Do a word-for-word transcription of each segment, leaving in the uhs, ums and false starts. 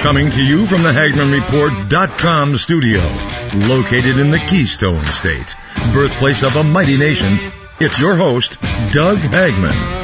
Coming to you from the Hagman Report dot com studio, located in the Keystone State, birthplace of a mighty nation, it's your host, Doug Hagman.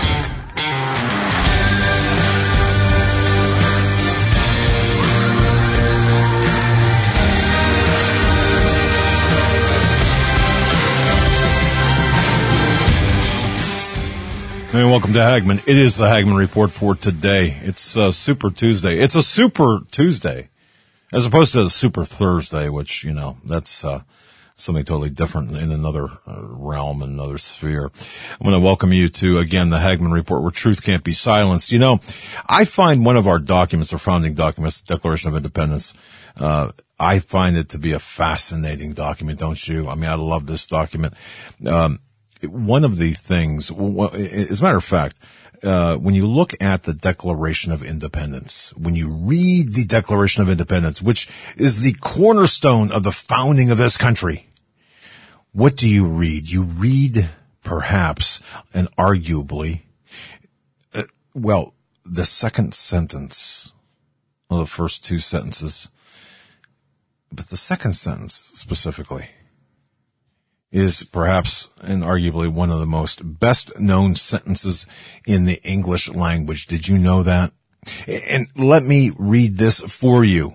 And welcome to Hagman. It is the Hagman Report for today. It's uh, Super Tuesday. It's a Super Tuesday, as opposed to a Super Thursday, which, you know, that's uh, something totally different in another uh, realm, in another sphere. I'm going to welcome you to, again, the Hagman Report, where truth can't be silenced. You know, I find one of our documents, our founding documents, the Declaration of Independence, uh, I find it to be a fascinating document, don't you? I mean, I love this document. Um, One of the things, as a matter of fact, uh, when you look at the Declaration of Independence, when you read the Declaration of Independence, which is the cornerstone of the founding of this country, what do you read? You read, perhaps, and arguably, uh, well, the second sentence, well, the first two sentences, but the second sentence specifically is perhaps and arguably one of the most best known sentences in the English language. Did you know that? And let me read this for you.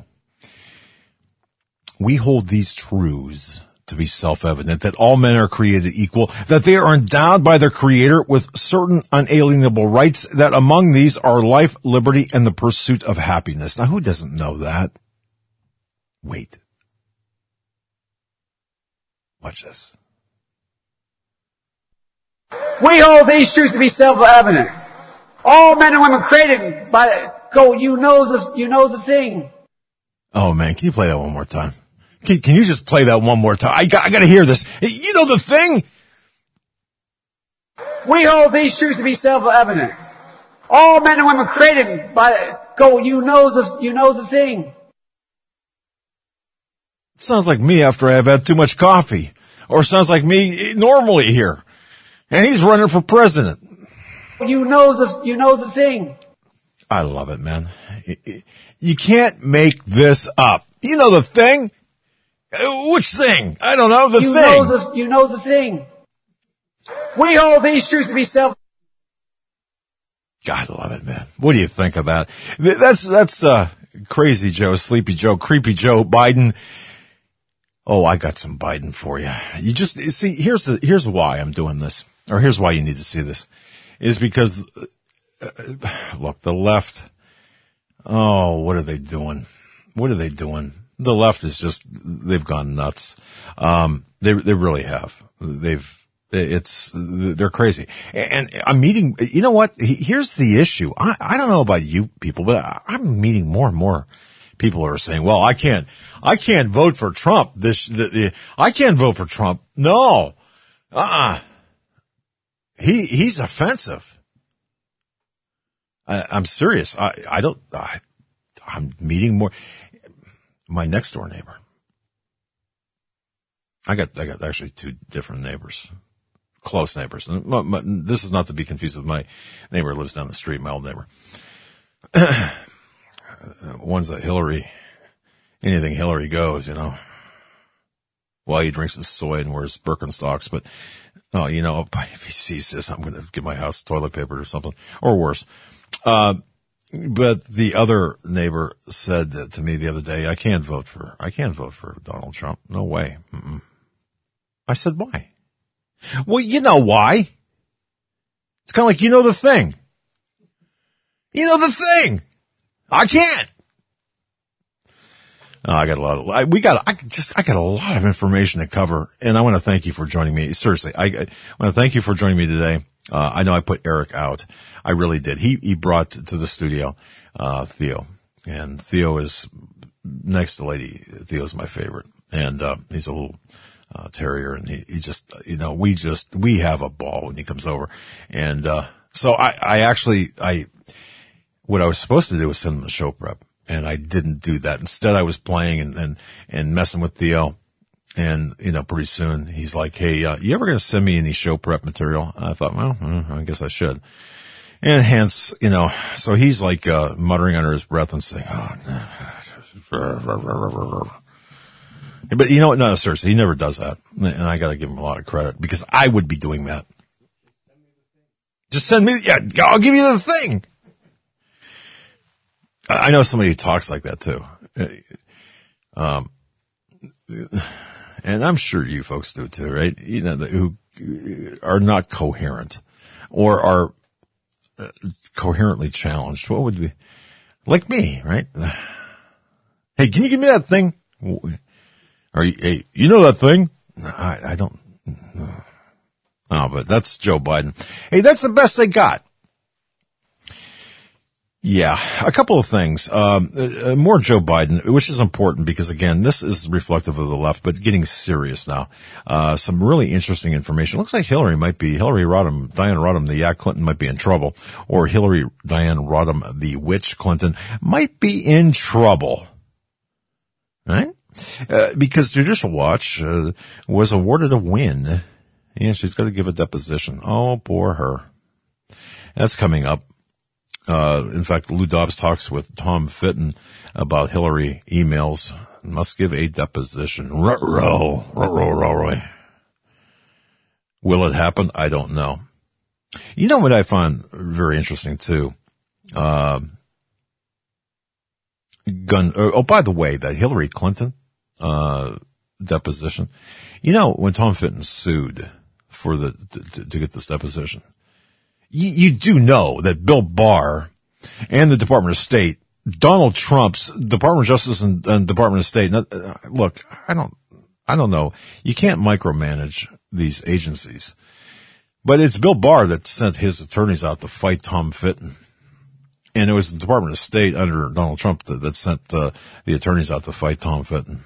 We hold these truths to be self-evident, that all men are created equal, that they are endowed by their Creator with certain unalienable rights, that among these are life, liberty, and the pursuit of happiness. Now, who doesn't know that? Wait. Watch this. We hold these truths to be self-evident. All men and women created by, go, you know the, you know the thing. Oh man, can you play that one more time? Can, can you just play that one more time? I got, I gotta hear this. You know the thing? We hold these truths to be self-evident. All men and women created by, go, you know the, you know the thing. It sounds like me after I've had too much coffee. Or sounds like me normally here. And he's running for president. You know the, you know the thing. I love it, man. You can't make this up. You know the thing? Which thing? I don't know. The you thing. Know the, you know the thing. We hold these truths to be self. God, I love it, man. What do you think of that? That's, that's, uh, Crazy Joe, Sleepy Joe, Creepy Joe Biden. Oh, I got some Biden for you. You just, see, here's the, here's why I'm doing this. Or here's why you need to see this. Is because, uh, look, the left, oh, what are they doing? What are they doing? The left is just, they've gone nuts. Um, they, they really have. They've, it's, they're crazy. And I'm meeting, you know what? Here's the issue. I, I don't know about you people, but I'm meeting more and more people who are saying, well, I can't, I can't vote for Trump. This, the, the, I can't vote for Trump. No. Uh-uh. He, he's offensive. I, I'm serious. I, I don't, I, I'm meeting more. My next door neighbor. I got, I got actually two different neighbors. Close neighbors. My, my, this is not to be confused with my neighbor who lives down the street, my old neighbor. One's a Hillary. Anything Hillary goes, you know. Well, he drinks his soy and wears Birkenstocks, but, oh, you know, if he sees this, I'm going to give my house toilet paper or something, or worse. Uh, but the other neighbor said to me the other day, I can't vote for, I can't vote for Donald Trump. No way. Mm-mm. I said, why? Well, you know why. It's kind of like, you know the thing. You know the thing. I can't. Oh, I got a lot of, I, we got, I just, I got a lot of information to cover, and I want to thank you for joining me. Seriously, I, I want to thank you for joining me today. Uh, I know I put Eric out. I really did. He, he brought to the studio, uh, Theo, and Theo is next to Lady. Theo's my favorite, and, uh, he's a little, uh, terrier, and he, he just, you know, we just, we have a ball when he comes over. And, uh, so I, I actually, I, what I was supposed to do was send him the show prep. And I didn't do that. Instead, I was playing and, and, and messing with Theo. And, you know, pretty soon he's like, hey, uh, you ever going to send me any show prep material? I thought, well, I guess I should. And hence, you know, so he's like, uh, muttering under his breath and saying, oh, But you know what? No, seriously, he never does that. And I got to give him a lot of credit because I would be doing that. Just send me, yeah, I'll give you the thing. I know somebody who talks like that too. Um, and I'm sure you folks do too, right? You know, who are not coherent or are coherently challenged. What would be like me, right? Hey, can you give me that thing? Are you, hey, you know that thing? I, I don't. Oh, but that's Joe Biden. Hey, that's the best they got. Yeah, a couple of things. Um, uh, more Joe Biden, which is important because, again, this is reflective of the left, but getting serious now. Uh, some really interesting information. Looks like Hillary might be, Hillary Rodham, Diane Rodham, the Yak Clinton might be in trouble, or Hillary Diane Rodham, the witch Clinton, might be in trouble. Right? Uh, because Judicial Watch uh, was awarded a win. Yeah, she's got to give a deposition. Oh, poor her. That's coming up. Uh, in fact, Lou Dobbs talks with Tom Fitton about Hillary emails. Must give a deposition. Ruh-roh, ruh-roh, ruh-roh. Will it happen? I don't know. You know what I find very interesting too? Uh, gun, oh, by the way, that Hillary Clinton, uh, deposition. You know, when Tom Fitton sued for the, to, to get this deposition, You, you do know that Bill Barr and the Department of State, Donald Trump's Department of Justice and, and Department of State. Look, I don't, I don't know. You can't micromanage these agencies, but it's Bill Barr that sent his attorneys out to fight Tom Fitton, and it was the Department of State under Donald Trump that, that sent uh, the attorneys out to fight Tom Fitton.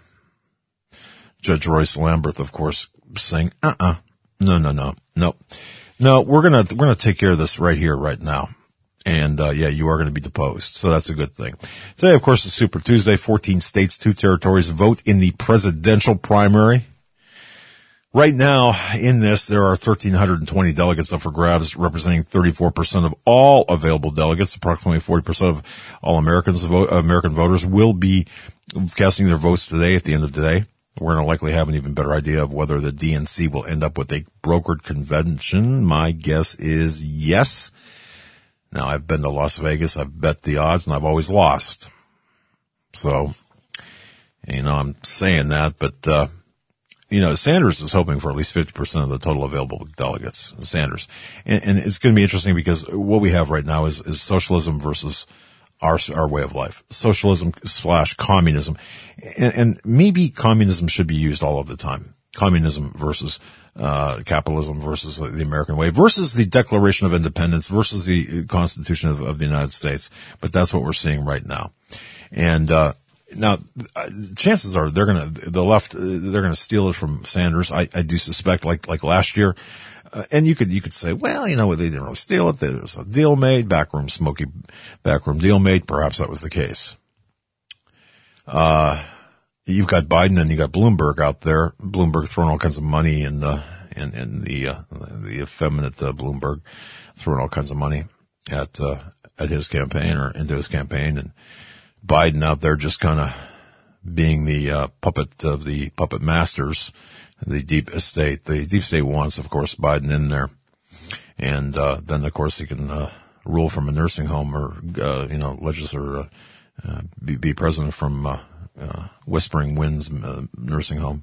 Judge Royce Lamberth, of course, saying, "Uh-uh, no, no, no, no." No, we're gonna, we're gonna take care of this right here, right now. And, uh, yeah, you are gonna be deposed. So that's a good thing. Today, of course, is Super Tuesday. fourteen states, two territories vote in the presidential primary. Right now, in this, there are one thousand three hundred twenty delegates up for grabs, representing thirty-four percent of all available delegates. Approximately forty percent of all Americans, vote, American voters will be casting their votes today at the end of the day. We're going to likely have an even better idea of whether the D N C will end up with a brokered convention. My guess is yes. Now, I've been to Las Vegas. I've bet the odds, and I've always lost. So, you know, I'm saying that, but, uh, you know, Sanders is hoping for at least fifty percent of the total available delegates. Sanders. And, and it's going to be interesting because what we have right now is, is socialism versus Our, our way of life, socialism slash communism. And, and maybe communism should be used all of the time. Communism versus, uh, capitalism versus the American way versus the Declaration of Independence versus the Constitution of, of the United States. But that's what we're seeing right now. And, uh, now, chances are they're gonna, the left, they're gonna steal it from Sanders. I, I do suspect, like, like last year. Uh, and you could, you could say, well, you know, they didn't really steal it. There was a deal made, backroom smoky, backroom deal made. Perhaps that was the case. Uh, you've got Biden and you got Bloomberg out there. Bloomberg throwing all kinds of money in the, in, in the, uh, the effeminate, uh, Bloomberg throwing all kinds of money at, uh, at his campaign or into his campaign. And Biden out there just kind of being the, uh, puppet of the puppet masters. The deep state, the deep state wants, of course, Biden in there. And, uh, then, of course, he can, uh, rule from a nursing home or, uh, you know, legislature, uh, uh, be, be president from, uh, uh, Whispering Winds uh, nursing home.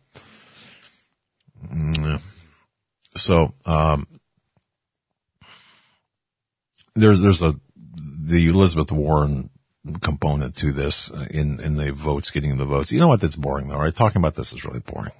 Mm, so, um, there's, there's a, the Elizabeth Warren component to this in, in the votes, getting the votes. You know what? That's boring though, right? Talking about this is really boring.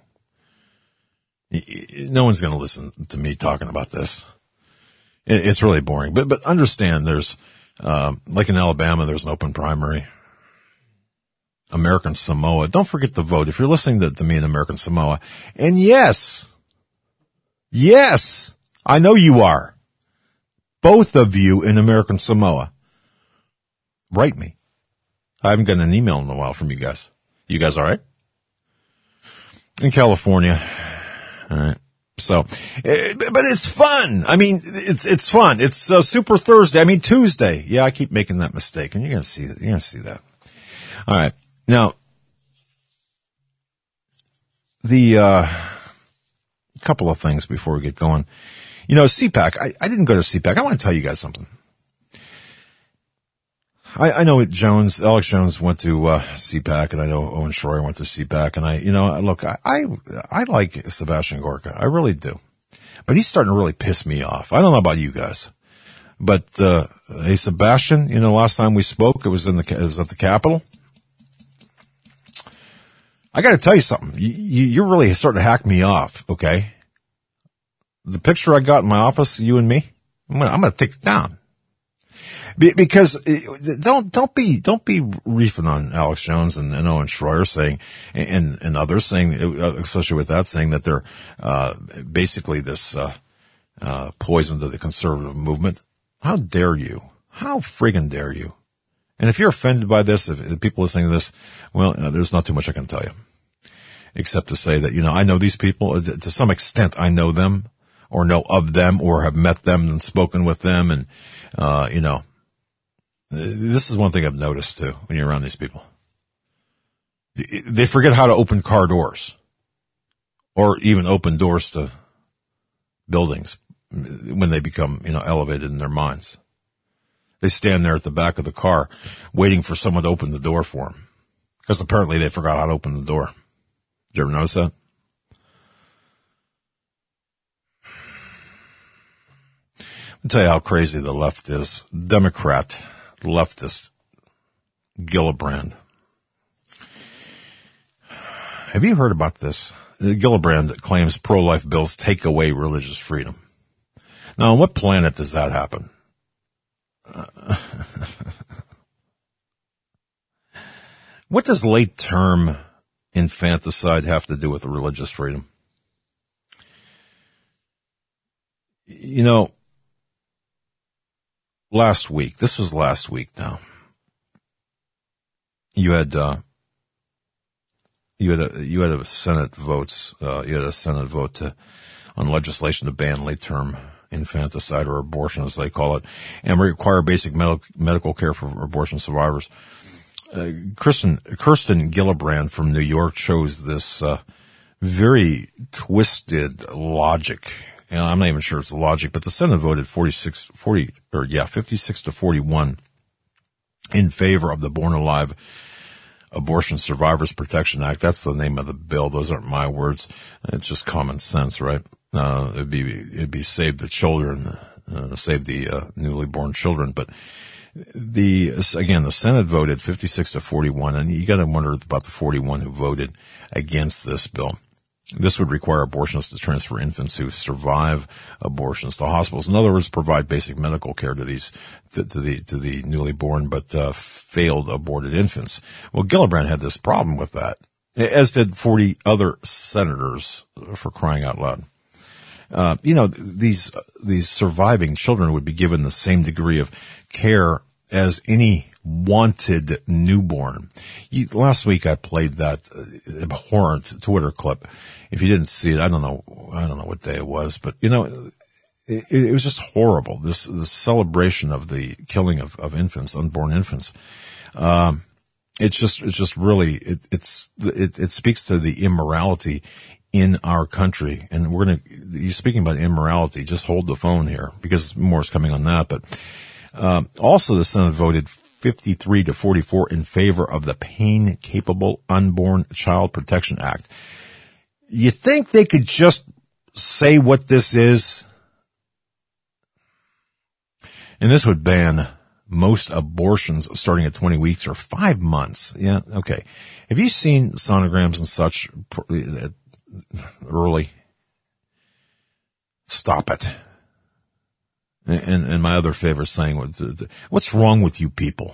No one's going to listen to me talking about this. It's really boring. But but understand there's, um, like in Alabama, there's an open primary. American Samoa. Don't forget to vote. If you're listening to, to me in American Samoa, and yes, yes, I know you are. Both of you in American Samoa. Write me. I haven't gotten an email in a while from you guys. You guys all right? In California. All right. So, but it's fun. I mean, it's, it's fun. It's uh, Super Thursday. I mean, Tuesday. Yeah, I keep making that mistake and you're going to see that. You're going to see that. All right. Now, the uh, couple of things before we get going. You know, C PAC, I, I didn't go to C PAC. I want to tell you guys something. I, I know Jones, Alex Jones went to uh, C PAC, and I know Owen Schroyer went to C PAC, and I, you know, look, I, I, I like Sebastian Gorka. I really do. But he's starting to really piss me off. I don't know about you guys. But, uh, hey, Sebastian, you know, last time we spoke, it was in the, it was at the Capitol. I got to tell you something. You, you, you're really starting to hack me off, okay? The picture I got in my office, you and me, I'm gonna, I'm gonna take it down. Be, because don't, don't be, don't be reefing on Alex Jones and, and Owen Schroyer saying, and, and others saying, especially with that, saying that they're, uh, basically this, uh, uh, poison to the conservative movement. How dare you? How friggin' dare you? And if you're offended by this, if, if people listening to this, well, uh, there's not too much I can tell you. Except to say that, you know, I know these people, to some extent I know them, or know of them, or have met them and spoken with them, and, uh, you know, this is one thing I've noticed too, when you're around these people. They forget how to open car doors, or even open doors to buildings when they become, you know, elevated in their minds. They stand there at the back of the car waiting for someone to open the door for them. Because apparently they forgot how to open the door. Did you ever notice that? I'll tell you how crazy the left is. Democrat, leftist, Gillibrand. Have you heard about this? Gillibrand claims pro-life bills take away religious freedom. Now, on what planet does that happen? Uh, what does late-term infanticide have to do with religious freedom? You know, last week, this was last week now, you had, uh, you had a, you had a Senate votes, uh, you had a Senate vote to, on legislation to ban late-term infanticide, or abortion as they call it, and require basic med- medical care for abortion survivors. Uh, Kirsten, Kirsten Gillibrand from New York chose this, uh, very twisted logic. And I'm not even sure it's the logic, but the Senate voted forty-six, forty, or yeah, fifty-six to forty-one in favor of the Born Alive Abortion Survivors Protection Act. That's the name of the bill. Those aren't my words. It's just common sense, right? Uh, it'd be, it'd be save the children, uh, save the, uh, newly born children. But the, again, the Senate voted fifty-six to forty-one, and you gotta wonder about the forty-one who voted against this bill. This would require abortionists to transfer infants who survive abortions to hospitals. In other words, provide basic medical care to these, to, to the, to the newly born but, uh, failed aborted infants. Well, Gillibrand had this problem with that, as did forty other senators, for crying out loud. Uh, you know, these, these surviving children would be given the same degree of care as any wanted newborn. You, last week I played that uh, abhorrent Twitter clip. If you didn't see it, I don't know, I don't know what day it was, but you know, it, it was just horrible. This, this celebration of the killing of, of infants, unborn infants. Um, it's just, it's just really, it, it's, it, it speaks to the immorality in our country. And we're going to, you're speaking about immorality, just hold the phone here because more is coming on that. But, uh, also the Senate voted fifty-three to forty-four in favor of the Pain Capable Unborn Child Protection Act. You think they could just say what this is? And this would ban most abortions starting at twenty weeks or five months. Yeah. Okay. Have you seen sonograms and such early? Stop it. And, and my other favorite saying was, what's wrong with you people?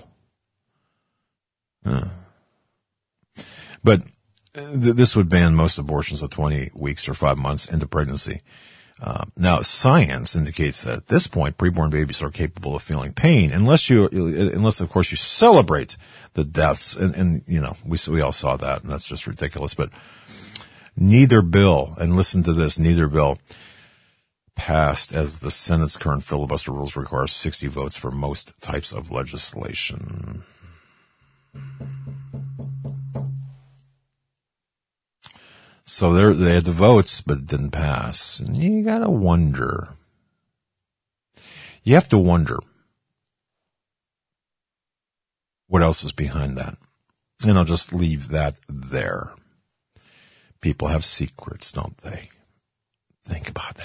Uh, but th- this would ban most abortions at twenty weeks or five months into pregnancy. Uh, now, science indicates that at this point, preborn babies are capable of feeling pain, unless you, unless of course you celebrate the deaths. And, and you know, we we all saw that, and that's just ridiculous. But neither bill, and listen to this, neither bill passed, as the Senate's current filibuster rules require sixty votes for most types of legislation. So they they had the votes, but it didn't pass. And you gotta wonder. You have to wonder what else is behind that. And I'll just leave that there. People have secrets, don't they? Think about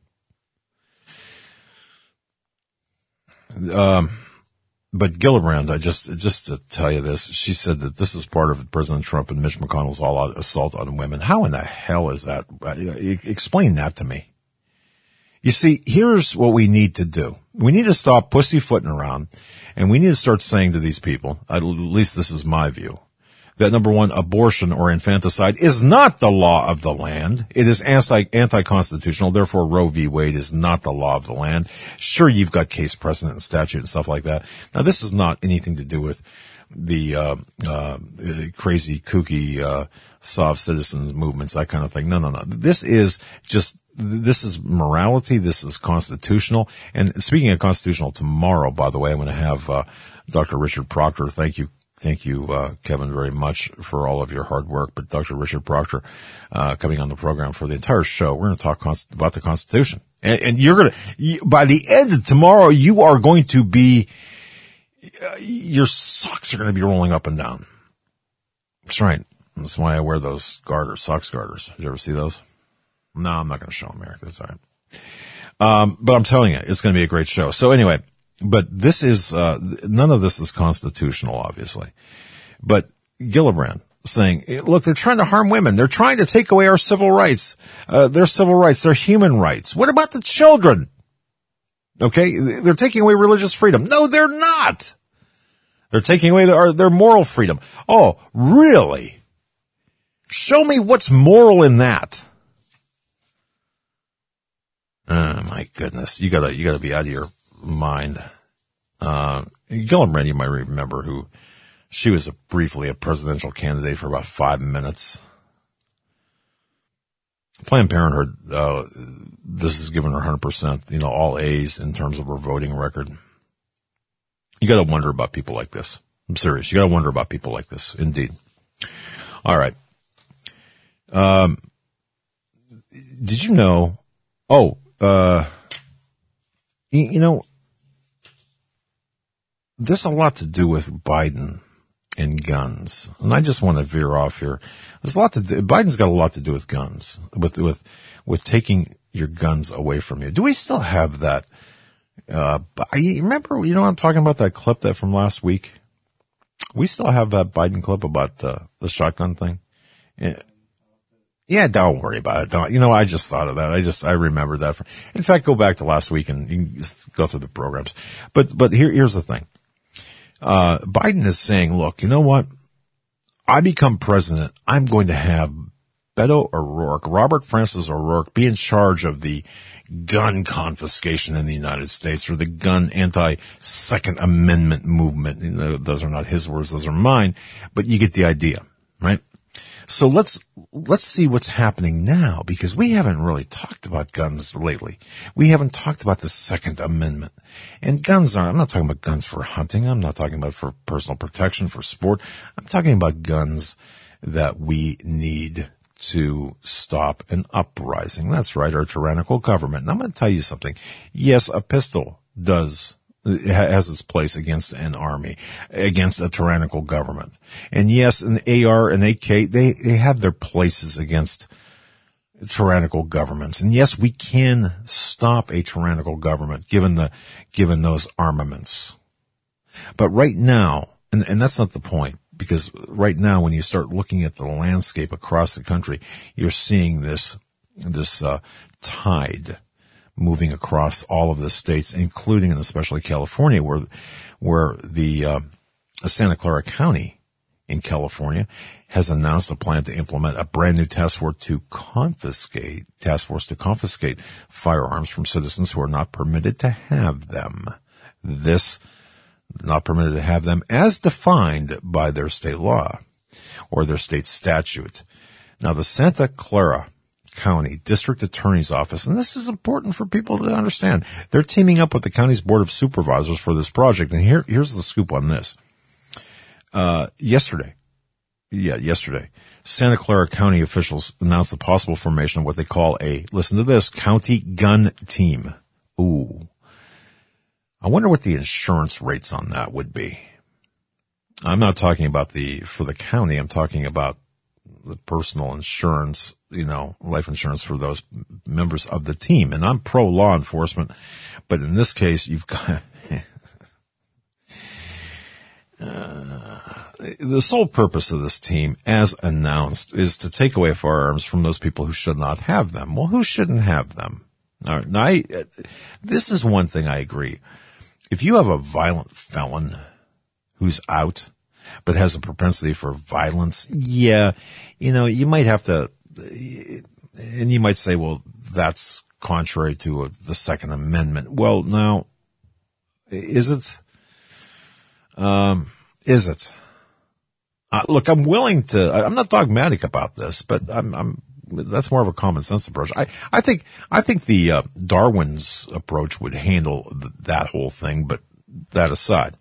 that. Um, but Gillibrand, I just, just to tell you this, she said that this is part of President Trump and Mitch McConnell's all-out assault on women. How in the hell is that? Explain that to me. You see, here's what we need to do. We need to stop pussyfooting around, and we need to start saying to these people, at least this is my view, that number one, abortion or infanticide is not the law of the land. It is anti, anti-constitutional. Therefore, Roe v. Wade is not the law of the land. Sure, you've got case precedent and statute and stuff like that. Now, this is not anything to do with the, uh, uh, crazy, kooky, uh, soft citizens movements, that kind of thing. No, no, no. This is just, this is morality. This is constitutional. And speaking of constitutional, tomorrow, by the way, I'm going to have, uh, Doctor Richard Proctor. Thank you. Thank you, uh, Kevin, very much for all of your hard work. But Doctor Richard Proctor, uh, coming on the program for the entire show, we're going to talk const- about the Constitution. And, and you're going to, by the end of tomorrow, you are going to be, uh, your socks are going to be rolling up and down. That's right. That's why I wear those garters, socks garters. Did you ever see those? No, I'm not going to show them, Eric. That's all right. Um, but I'm telling you, it's going to be a great show. So anyway, but this is, uh, none of this is constitutional, obviously. But Gillibrand saying, look, they're trying to harm women. They're trying to take away our civil rights, uh, their civil rights, their human rights. What about the children? Okay. They're taking away religious freedom. No, they're not. They're taking away their, their moral freedom. Oh, really? Show me what's moral in that. Oh my goodness. You gotta, you gotta be out of your mind. Uh, Gillibrand, you might remember, who, she was a, briefly a presidential candidate for about five minutes. Planned Parenthood, uh, this has given her one hundred percent, you know, all A's in terms of her voting record. You gotta wonder about people like this. I'm serious. You gotta wonder about people like this. Indeed. All right. Um, did you know, oh, uh, you, you know, there's a lot to do with Biden and guns. And I just want to veer off here. There's a lot to do, Biden's got a lot to do with guns, with, with, with taking your guns away from you. Do we still have that? Uh, you remember, you know, I'm talking about that clip that from last week. We still have that Biden clip about the, the shotgun thing. Yeah. Yeah, don't worry about it. Don't, you know, I just thought of that. I just, I remembered that. In fact, go back to last week and you can just go through the programs. But, but here, here's the thing. Uh, Biden is saying, look, you know what? I become president. I'm going to have Beto O'Rourke, Robert Francis O'Rourke, be in charge of the gun confiscation in the United States, or the gun anti-Second Amendment movement. You know, those are not his words. Those are mine. But you get the idea, right? So let's, let's see what's happening now, because we haven't really talked about guns lately. We haven't talked about the Second Amendment. And guns are, I'm not talking about guns for hunting. I'm not talking about for personal protection, for sport. I'm talking about guns that we need to stop an uprising. That's right, our tyrannical government. And I'm going to tell you something. Yes, a pistol does It has its place against an army, against a tyrannical government. And yes, an A R and A K, they, they have their places against tyrannical governments. And yes, we can stop a tyrannical government given the, given those armaments. But right now, and, and that's not the point, because right now when you start looking at the landscape across the country, you're seeing this, this, uh, tide moving across all of the states, including and especially California, where, where the, uh, Santa Clara County in California has announced a plan to implement a brand new task force to confiscate, task force to confiscate firearms from citizens who are not permitted to have them. This, not permitted to have them as defined by their state law or their state statute. Now, the Santa Clara County District Attorney's Office, and this is important for people to understand, they're teaming up with the county's Board of Supervisors for this project. And here, here's the scoop on this. Uh, yesterday, yeah, yesterday, Santa Clara County officials announced the possible formation of what they call a, listen to this, county gun team. Ooh. I wonder what the insurance rates on that would be. I'm not talking about the, for the county, I'm talking about the personal insurance, you know, life insurance for those members of the team. And I'm pro law enforcement, but in this case, you've got, uh, the sole purpose of this team, as announced, is to take away firearms from those people who should not have them. Well, who shouldn't have them? All right, now, I, this is one thing I agree. If you have a violent felon who's out, but has a propensity for violence, yeah, you know, you might have to, and you might say, well, that's contrary to the Second Amendment. Well, now, is it? Um, is it? Uh, look, I'm willing to, I'm not dogmatic about this, but I'm, I'm, that's more of a common sense approach. I, I think, I think the, uh, Darwin's approach would handle th- that whole thing, but that aside,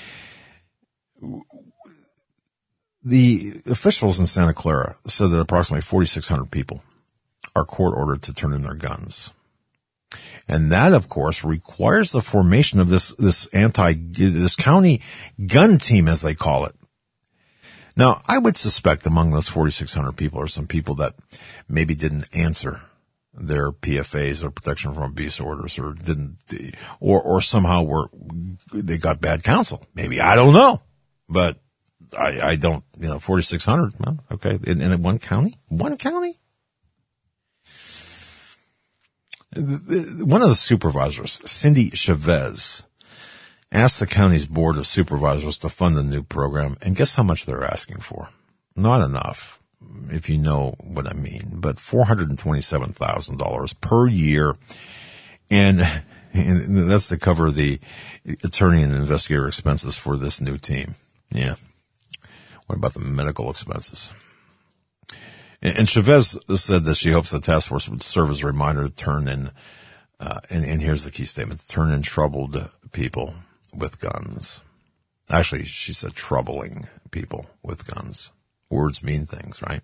the officials in Santa Clara said that approximately forty-six hundred people are court ordered to turn in their guns. And that, of course, requires the formation of this, this anti, this county gun team, as they call it. Now, I would suspect among those forty-six hundred people are some people that maybe didn't answer their P F As or protection from abuse orders, or didn't, or, or somehow were, they got bad counsel. Maybe, I don't know. But I, I don't, you know, forty-six hundred, well, okay, in, in one county? One county? One of the supervisors, Cindy Chavez, asked the county's board of supervisors to fund the new program, and guess how much they're asking for? Not enough, if you know what I mean, but four hundred twenty-seven thousand dollars per year, and, and that's to cover the attorney and investigator expenses for this new team. Yeah. What about the medical expenses? And, and Chavez said that she hopes the task force would serve as a reminder to turn in, uh, and, and here's the key statement, to turn in troubled people with guns. Actually, she said troubling people with guns. Words mean things, right?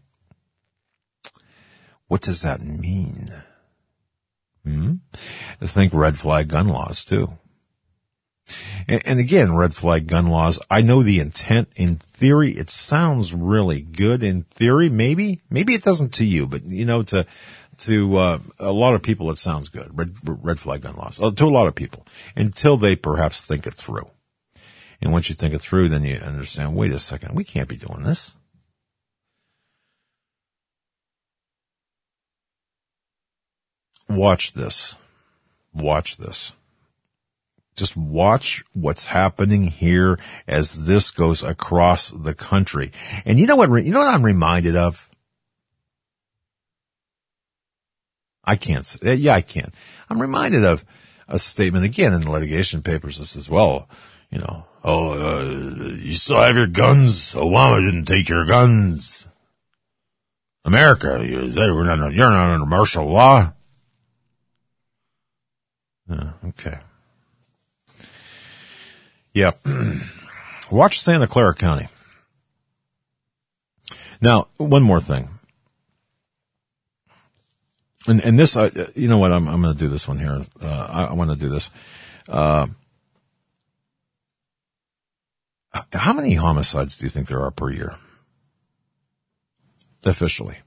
What does that mean? Hmm? Let's think red flag gun laws, too. And, and again, red flag gun laws, I know the intent. In theory, it sounds really good. In theory, maybe. Maybe it doesn't to you, but, you know, to to uh, a lot of people, it sounds good. Red, red flag gun laws. Uh, to a lot of people, until they perhaps think it through. And once you think it through, then you understand, wait a second, we can't be doing this. Watch this. Watch this. Just watch what's happening here as this goes across the country. And you know what, you know what I'm reminded of? I can't say, yeah, I can. I'm reminded of a statement again in the litigation papers. This as well, you know, oh, uh, you still have your guns. Obama didn't take your guns. America, you're not, you're not under martial law. Uh, okay. Yep. Watch Santa Clara County. Now, one more thing. And, and this, uh, you know what, I'm, I'm going to do this one here. Uh, I, I want to do this. Uh, how many homicides do you think there are per year? Officially.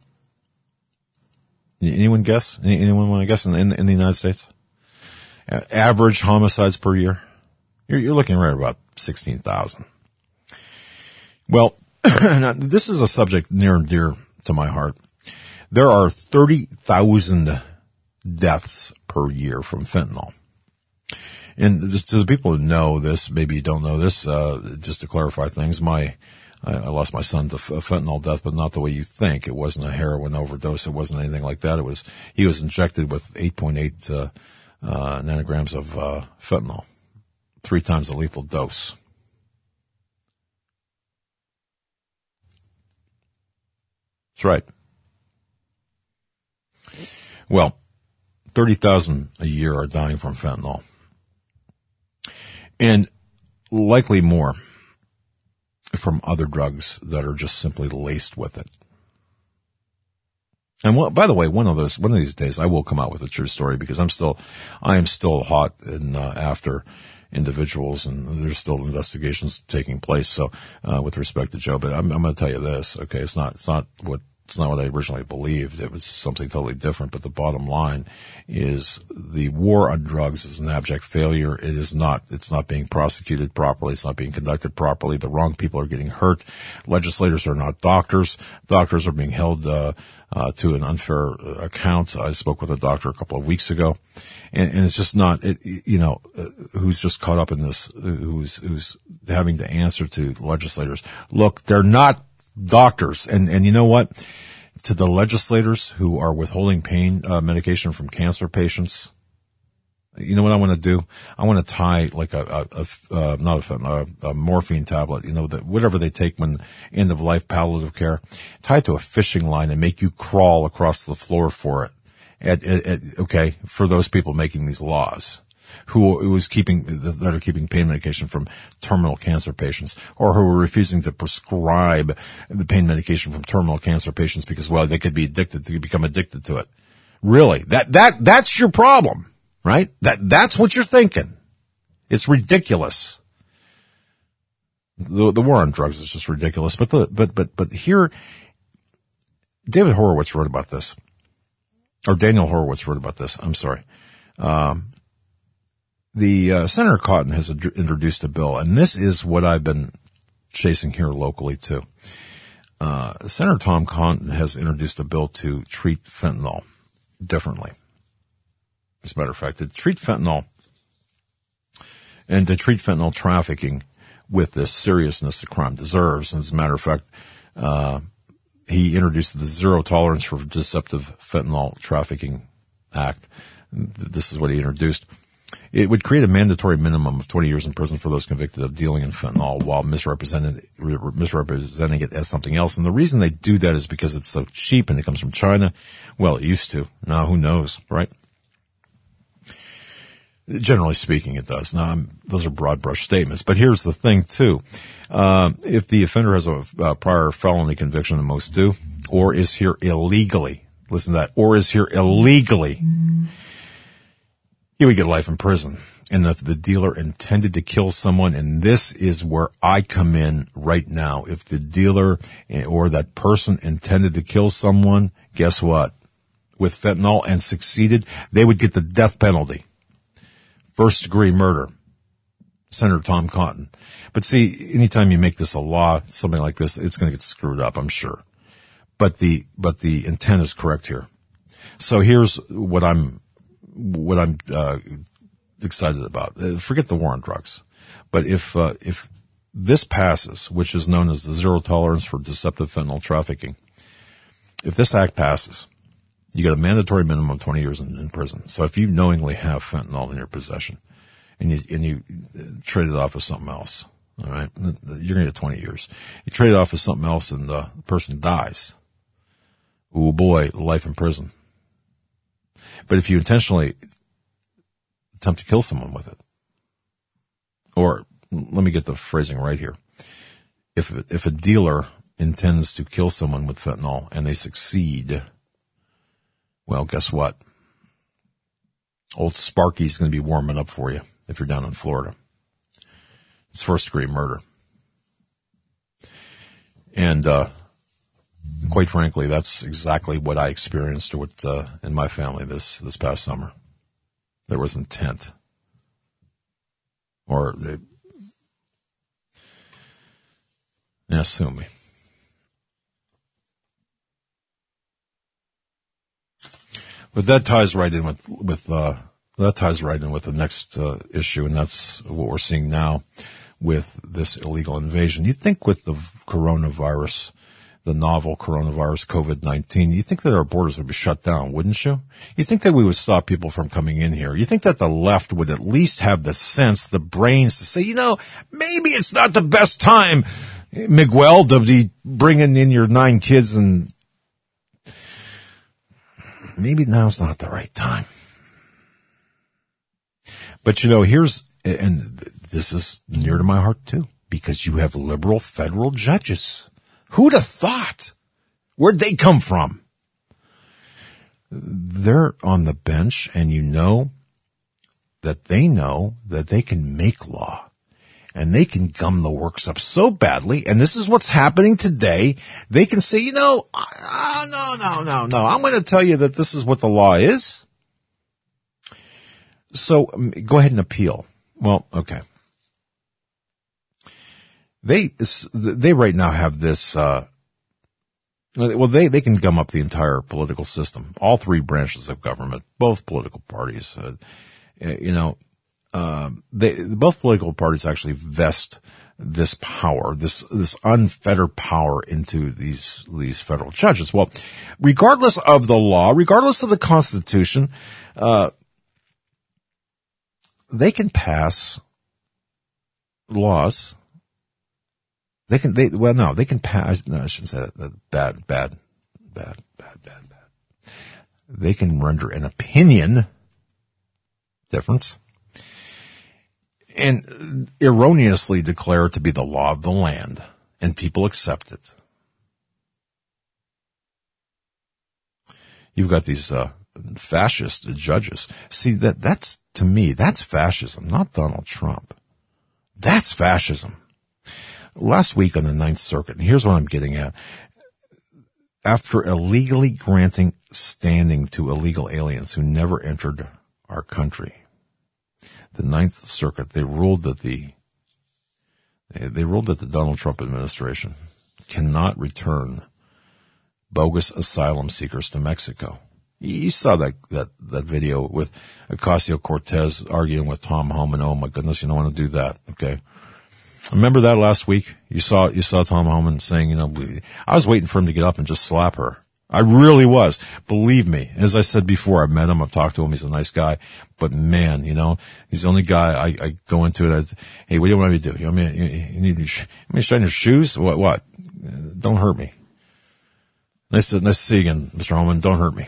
Anyone guess? Anyone want to guess in, in, in the United States? Average homicides per year? You're, you're looking right about sixteen thousand. Well, now, this is a subject near and dear to my heart. There are thirty thousand deaths per year from fentanyl. And just to the people who know this, maybe you don't know this, uh, just to clarify things, my, I, I lost my son to f- a fentanyl death, but not the way you think. It wasn't a heroin overdose. It wasn't anything like that. It was, he was injected with eight point eight, uh, uh, nanograms of, uh, fentanyl. Three times the lethal dose. That's right. Well, thirty thousand a year are dying from fentanyl. And likely more. from other drugs that are just simply laced with it. And well, by the way, one of those, one of these days I will come out with a true story, because I'm still, I am still hot and uh, after individuals, and there's still investigations taking place. So, uh, with respect to Joe, but I'm, I'm going to tell you this. Okay. It's not, it's not what, it's not what I originally believed. It was something totally different. But the bottom line is the war on drugs is an abject failure. It is not, it's not being prosecuted properly. It's not being conducted properly. The wrong people are getting hurt. Legislators are not doctors. Doctors are being held, uh, uh, to an unfair account. I spoke with a doctor a couple of weeks ago, and, and it's just not, it, you know, uh, who's just caught up in this, who's, who's having to answer to legislators. Look, they're not doctors. And, and you know what? To the legislators who are withholding pain uh, medication from cancer patients, you know what I want to do? I want to tie like a, a, a uh, not a, a, a morphine tablet, you know, that whatever they take when end of life palliative care, tie it to a fishing line and make you crawl across the floor for it. At, at, at, okay, for those people making these laws, who, who is keeping, that are keeping pain medication from terminal cancer patients, or who are refusing to prescribe the pain medication from terminal cancer patients because, well, they could be addicted, to become addicted to it. Really? That, that, that's your problem, right? That, that's what you're thinking. It's ridiculous. The, the war on drugs is just ridiculous. But the, but, but, but here, David Horowitz wrote about this, or Daniel Horowitz wrote about this. I'm sorry. Um, The uh, Senator Cotton has ad- introduced a bill, and this is what I've been chasing here locally too. Uh, Senator Tom Cotton has introduced a bill to treat fentanyl differently. As a matter of fact, to treat fentanyl and to treat fentanyl trafficking with the seriousness the crime deserves. And as a matter of fact, uh, he introduced the Zero Tolerance for Deceptive Fentanyl Trafficking Act. This is what he introduced. It would create a mandatory minimum of twenty years in prison for those convicted of dealing in fentanyl while misrepresenting, misrepresenting it as something else. And the reason they do that is because it's so cheap and it comes from China. Well, it used to. Now, who knows, right? Generally speaking, it does. Now, I'm, those are broad brush statements. But here's the thing, too. Uh, if the offender has a, a prior felony conviction, and most do, or is here illegally, listen to that, or is here illegally, he would get life in prison. And if the dealer intended to kill someone, and this is where I come in right now, if the dealer or that person intended to kill someone, guess what? With fentanyl and succeeded, they would get the death penalty. First degree murder. Senator Tom Cotton. But see, anytime you make this a law, something like this, it's going to get screwed up, I'm sure. But the, but the intent is correct here. So here's what I'm, what I'm, uh, excited about. Forget the war on drugs. But if, uh, if this passes, which is known as the Zero Tolerance for Deceptive Fentanyl Trafficking, if this act passes, you get a mandatory minimum of twenty years in, in prison. So if you knowingly have fentanyl in your possession and you, and you trade it off with something else, all right, you're going to get twenty years. You trade it off with something else and the person dies. Oh boy, life in prison. But if you intentionally attempt to kill someone with it, or let me get the phrasing right here. If, if a dealer intends to kill someone with fentanyl and they succeed, well, guess what? Old Sparky's going to be warming up for you if you're down in Florida. It's first degree murder. And, uh, quite frankly, that's exactly what I experienced with, uh, in my family this, this past summer. There was intent. Or, it, yeah, sue me. But that ties right in with, with, uh, that ties right in with the next, uh, issue, and that's what we're seeing now with this illegal invasion. You'd think with the coronavirus, the novel coronavirus, COVID nineteen, you think that our borders would be shut down, wouldn't you? You think that we would stop people from coming in here. You think that the left would at least have the sense, the brains to say, you know, maybe it's not the best time, Miguel, to be bringing in your nine kids, and maybe now's not the right time. But you know, here's, and this is near to my heart too. Because you have liberal federal judges. Who'd have thought? Where'd they come from? They're on the bench, and you know that they know that they can make law, and they can gum the works up so badly, and this is what's happening today. They can say, you know, uh, no, no, no, no, I'm going to tell you that this is what the law is. So um, go ahead and appeal. Well, okay. They, they right now have this, uh, well, they, they can gum up the entire political system, all three branches of government, both political parties. Uh, you know, um, they, both political parties actually vest this power, this, this unfettered power into these, these federal judges. Well, regardless of the law, regardless of the Constitution, uh, they can pass laws. They can, they, well, no, they can pass, no, I shouldn't say that. Bad, bad, bad, bad, bad, bad. They can render an opinion difference and erroneously declare it to be the law of the land, and people accept it. You've got these, uh, fascist judges. See, that, that's, to me, that's fascism, not Donald Trump. That's fascism. Last week on the Ninth Circuit, and here's what I'm getting at. After illegally granting standing to illegal aliens who never entered our country, the Ninth Circuit, they ruled that the, they ruled that the Donald Trump administration cannot return bogus asylum seekers to Mexico. You saw that, that, that video with Ocasio-Cortez arguing with Tom Homan. Oh my goodness, you don't want to do that. Okay. Remember that last week? You saw, you saw Tom Homan saying, you know, I was waiting for him to get up and just slap her. I really was. Believe me. As I said before, I've met him. I've talked to him. He's a nice guy. But man, you know, he's the only guy I, I go into it. I, hey, what do you want me to do? You know, I mean, you, you need to, sh- you mean shine your shoes? What, what? Don't hurt me. Nice to, nice to see you again, Mister Homan. Don't hurt me.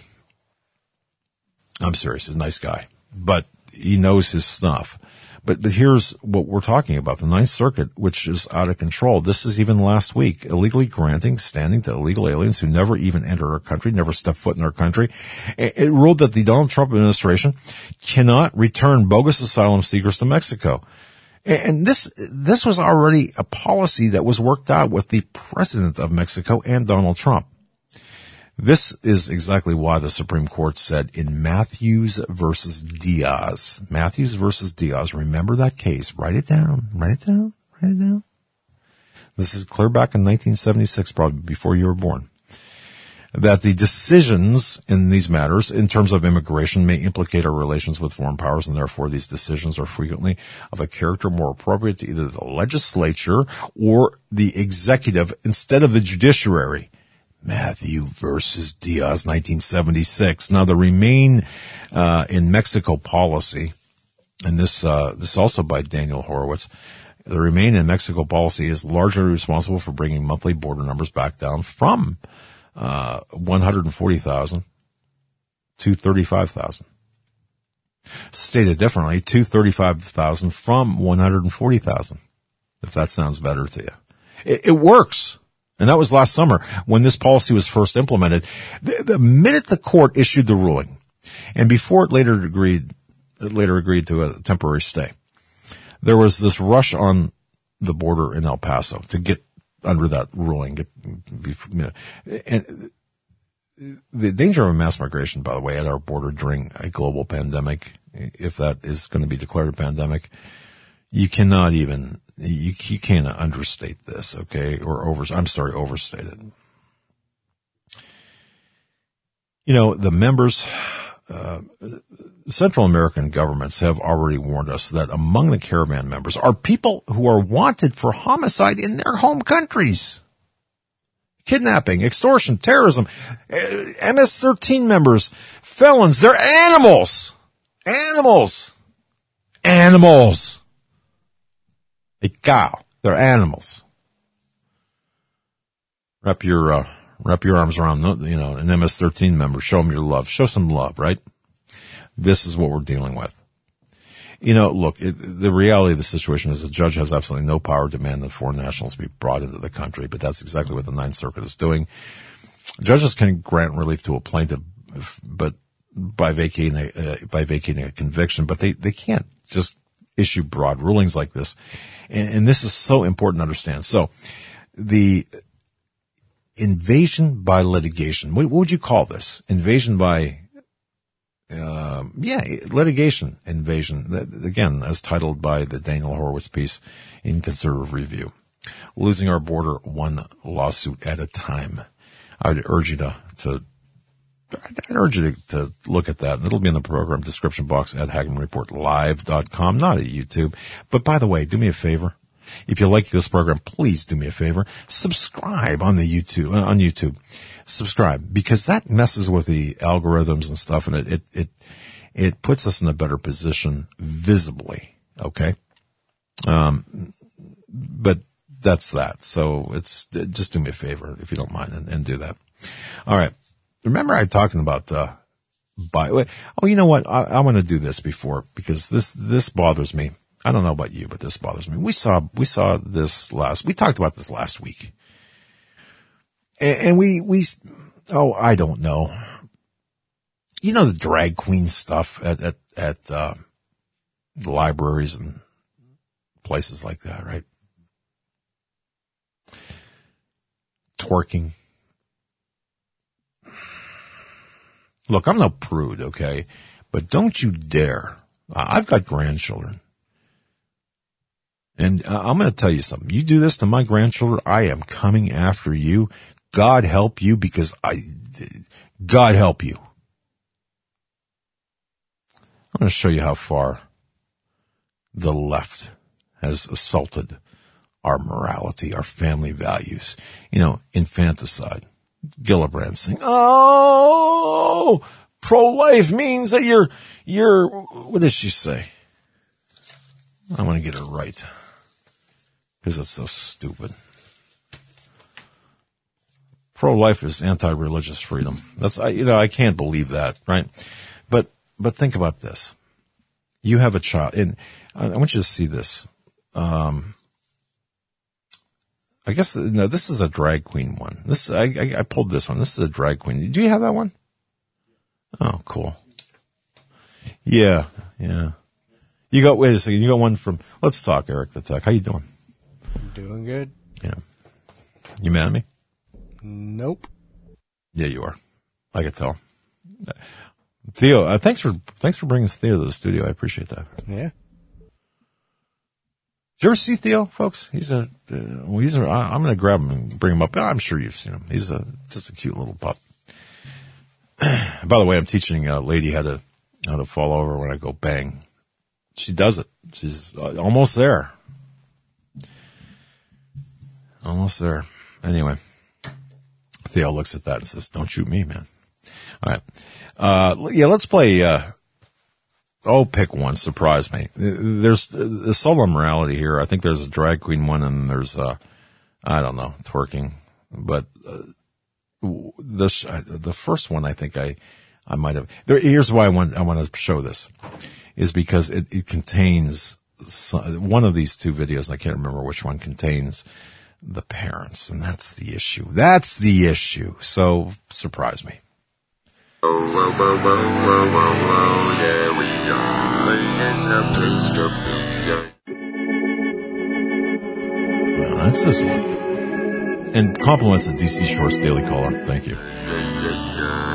I'm serious. He's a nice guy, but he knows his stuff. But, but here's what we're talking about. The Ninth Circuit, which is out of control. This is even last week, illegally granting standing to illegal aliens who never even entered our country, never stepped foot in our country. It, it ruled that the Donald Trump administration cannot return bogus asylum seekers to Mexico. And, and this, this was already a policy that was worked out with the president of Mexico and Donald Trump. This is exactly why the Supreme Court said in Matthews versus Diaz, Matthews versus Diaz, remember that case, write it down, write it down, write it down. This is clear back in nineteen seventy-six, probably before you were born, that the decisions in these matters in terms of immigration may implicate our relations with foreign powers, and therefore these decisions are frequently of a character more appropriate to either the legislature or the executive instead of the judiciary. Matthew versus Diaz, nineteen seventy-six. Now, the Remain uh, in Mexico policy, and this uh, this also by Daniel Horowitz, the Remain in Mexico policy is largely responsible for bringing monthly border numbers back down from uh, one hundred forty thousand to thirty-five thousand. Stated differently, two hundred thirty-five thousand from one hundred forty thousand, if that sounds better to you. It, it works. And that was last summer when this policy was first implemented. The, the minute the court issued the ruling, and before it later agreed, it later agreed to a temporary stay, there was this rush on the border in El Paso to get under that ruling. Get, you know, and the danger of mass migration, by the way, at our border during a global pandemic, if that is going to be declared a pandemic, you cannot even, you, you can't understate this, okay? Or over, I'm sorry, overstate it. You know, the members, uh, Central American governments have already warned us that among the caravan members are people who are wanted for homicide in their home countries. Kidnapping, extortion, terrorism, M S thirteen members, felons, they're animals. Animals. Animals. A cow. They're animals. Wrap your, uh, wrap your arms around, you know, an M S thirteen member. Show them your love. Show some love, right? This is what we're dealing with. You know, look, it, the reality of the situation is the judge has absolutely no power to demand that foreign nationals be brought into the country, but that's exactly what the Ninth Circuit is doing. Judges can grant relief to a plaintiff, but by vacating a, uh, by vacating a conviction, but they, they can't just issue broad rulings like this. And, and this is so important to understand. So the invasion by litigation, what, what would you call this? Invasion by Um, yeah, litigation invasion, again, as titled by the Daniel Horowitz piece in Conservative Review. Losing our border one lawsuit at a time. I'd urge you to, to I'd urge you to, to look at that. It'll be in the program description box at Hagman Report Live dot com, not at YouTube. But by the way, do me a favor. If you like this program, please do me a favor. Subscribe on the YouTube, uh, on YouTube. Subscribe, because that messes with the algorithms and stuff, and it, it, it, it puts us in a better position visibly. Okay. Um, but that's that. So it's, just do me a favor if you don't mind and, and do that. All right. Remember I talking about, uh, by, oh, you know what? I, I want to do this before, because this, this bothers me. I don't know about you, but this bothers me. We saw, we saw this last, we talked about this last week. And, and we, we, oh, I don't know. You know, the drag queen stuff at, at, at, uh, libraries and places like that, right? Twerking. Look, I'm no prude, okay? But don't you dare. I've got grandchildren. And uh, I'm going to tell you something. You do this to my grandchildren, I am coming after you. God help you, because I, God help you. I'm going to show you how far the left has assaulted our morality, our family values. You know, infanticide. Gillibrand saying, oh, pro-life means that you're, you're, what does she say? I want to get it right, because it's so stupid. Pro-life is anti-religious freedom. That's, I, you know, I can't believe that, right? But, but think about this. You have a child, and I want you to see this. Um, I guess, no, this is a drag queen one. This, I, I, I pulled this one. This is a drag queen. Do you have that one? Oh, cool. Yeah, yeah. You got, wait a second, you got one from, let's talk, Eric the Tech. How you doing? I'm doing good. Yeah. You mad at me? Nope. Yeah, you are. I could tell. Theo, uh, thanks for, thanks for bringing Theo to the studio. I appreciate that. Yeah. Did you ever see Theo, folks? He's a, uh, well, he's a, I, I'm going to grab him and bring him up. I'm sure you've seen him. He's a, just a cute little pup. By the way, I'm teaching a lady how to, how to fall over when I go bang. She does it. She's uh, almost there. Almost there. Anyway, Theo looks at that and says, don't shoot me, man. All right. Uh, yeah, let's play, uh, oh, pick one. Surprise me. There's the solo morality here. I think there's a drag queen one, and there's, uh, I don't know, twerking. But, uh, this, uh, the first one, I think I, I might have, there, here's why I want, I want to show this, is because it, it contains some, one of these two videos, and I can't remember which one contains the parents, and that's the issue. That's the issue. So, surprise me. Oh, whoa, whoa, whoa, whoa, whoa, whoa, yeah, we are laying up this stuff, yeah. Well, that's this one. And compliments of D C Shorts Daily Caller. Thank you. Yeah, yeah, yeah.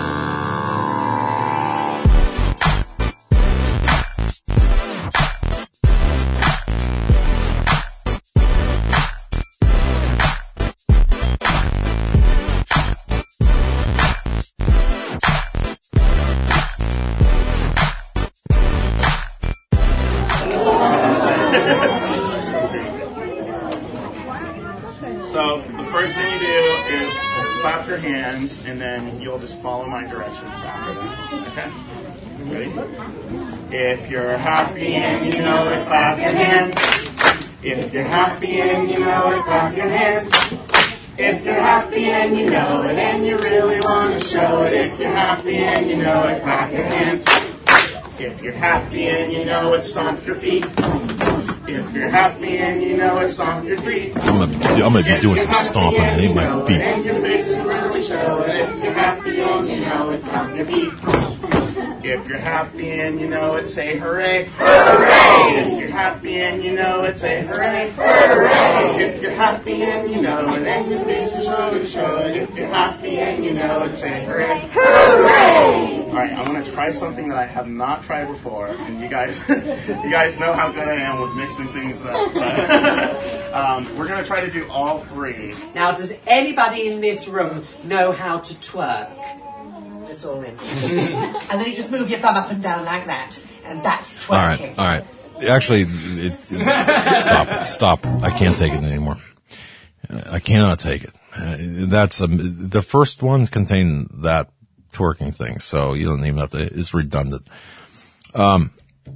So the first thing you do is clap your hands, and then you'll just follow my directions after that. Okay? Ready? If you're happy and you know it, clap your hands. If you're happy and you know it, clap your hands. If you're happy and you know it, and you really want to show it. If you're happy and you know it, clap your hands. If you're happy and you know it, stomp your feet. If you're happy and you know it, stomp your feet. I'm gonna, I'm gonna be doing some stomping. It ain't my feet. And your face is really showing. If you're happy and you know it, stomp your feet. If you're happy and you know it, say hooray. Hooray! If you're happy and you know it, say hooray. Hooray! If you're happy and you know it, and your face is really showing. If you're happy and you know it, say hooray. Hooray! All right, I'm gonna try something that I have not tried before, and you guys, you guys know how good I am with mixing things up. But, um, we're gonna try to do all three. Now, does anybody in this room know how to twerk? It's all in. And then you just move your thumb up and down like that, and that's twerking. All right, all right. Actually, it, it, stop it, stop. I can't take it anymore. I cannot take it. Uh, that's um, the first one contained that twerking thing, so you don't even have to. It's redundant. Um,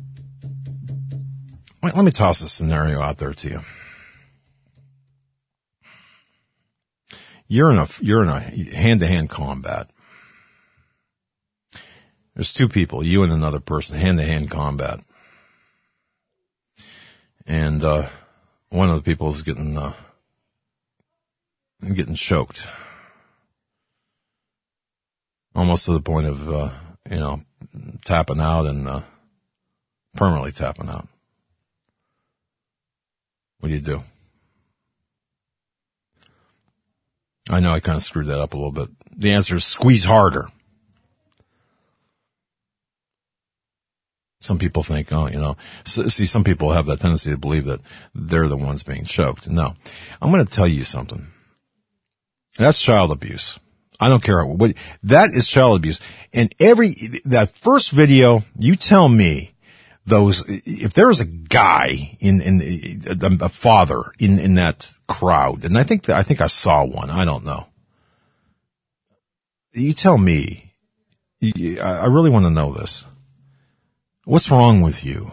wait, let me toss a scenario out there to you. You're in a you're in a hand-to-hand combat. There's two people, you and another person, hand-to-hand combat. And uh one of the people is getting uh getting choked. Almost to the point of, uh, you know, tapping out and uh permanently tapping out. What do you do? I know I kind of screwed that up a little bit. The answer is squeeze harder. Some people think, oh, you know, see, some people have that tendency to believe that they're the ones being choked. No, I'm going to tell you something. That's child abuse. I don't care what, that is child abuse. And every, that first video, you tell me those, if there is a guy in, in, a father in, in that crowd, and I think that, I think I saw one, I don't know. You tell me, I really want to know this. What's wrong with you?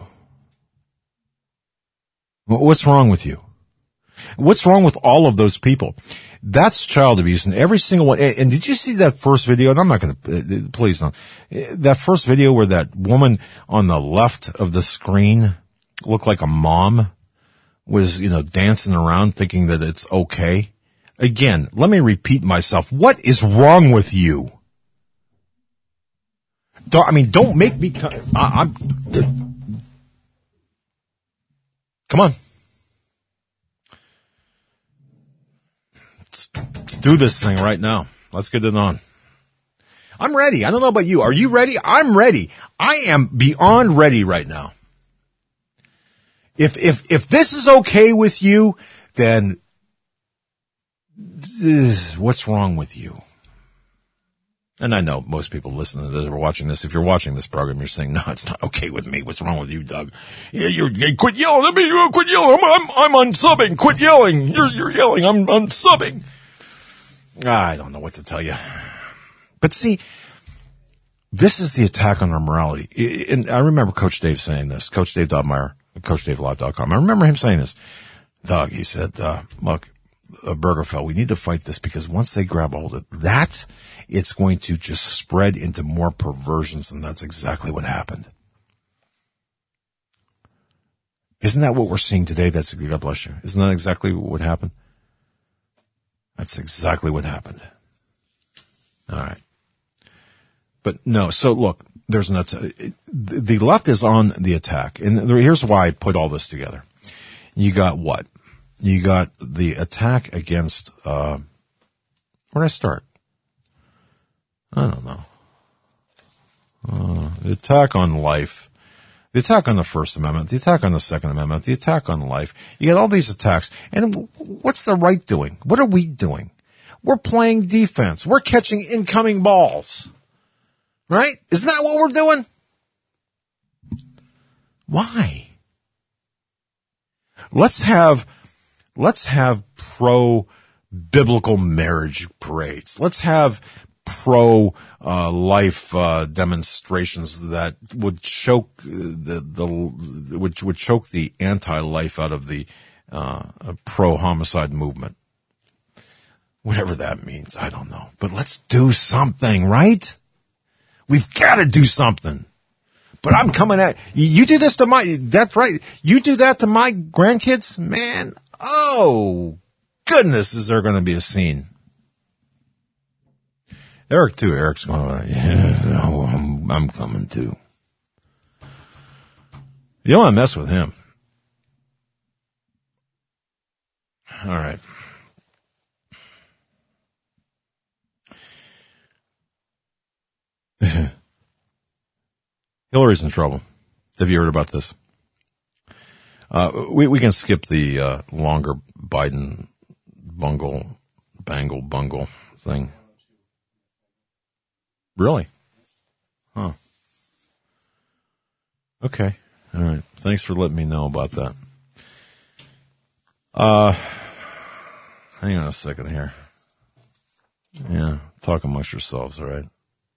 What's wrong with you? What's wrong with all of those people? That's child abuse, and every single one. And did you see that first video? And I'm not going to, please don't. That first video where that woman on the left of the screen looked like a mom was, you know, dancing around thinking that it's okay. Again, let me repeat myself. What is wrong with you? I mean, don't make me. I, I'm. Come on. Let's, let's do this thing right now. Let's get it on. I'm ready. I don't know about you. Are you ready? I'm ready. I am beyond ready right now. If if if this is okay with you, then this, what's wrong with you? And I know most people listening to this or watching this, if you're watching this program, you're saying, no, it's not okay with me. What's wrong with you, Doug? Yeah, you're, hey, quit yelling at me. Quit yelling. I'm, I'm, I'm unsubbing. Quit yelling. You're, you're yelling. I'm unsubbing. I don't know what to tell you. But see, this is the attack on our morality. And I remember Coach Dave saying this, Coach Dave Dobmeyer, Coach Dave Live dot com. I remember him saying this. Doug, he said, uh, look, uh, Burgerfell, we need to fight this because once they grab a hold of that, it's going to just spread into more perversions, and that's exactly what happened. Isn't that what we're seeing today? That's, God bless you. Isn't that exactly what happened? That's exactly what happened. All right. But no, so look, there's an attack. The left is on the attack, and here's why I put all this together. You got what? You got the attack against, uh, where did I start? I don't know. Uh, the attack on life, the attack on the First Amendment, the attack on the Second Amendment, the attack on life. You get all these attacks. And what's the right doing? What are we doing? We're playing defense. We're catching incoming balls. Right? Isn't that what we're doing? Why? Let's have, let's have pro-biblical marriage parades. Let's have pro uh, life uh, demonstrations that would choke the the would would choke the anti-life out of the uh, pro homicide movement. Whatever that means, I don't know. But let's do something, right? We've got to do something. But I'm coming at you. You do this to my, that's right. You do that to my grandkids, man. Oh, goodness, is there going to be a scene? Eric, too. Eric's going, yeah, no, I'm, I'm coming, too. You don't want to mess with him. All right. Hillary's in trouble. Have you heard about this? Uh, we, we can skip the uh, longer Biden bungle, bangle, bungle thing. Really? Huh. Okay. All right. Thanks for letting me know about that. Uh, hang on a second here. Yeah, talk amongst yourselves, all right?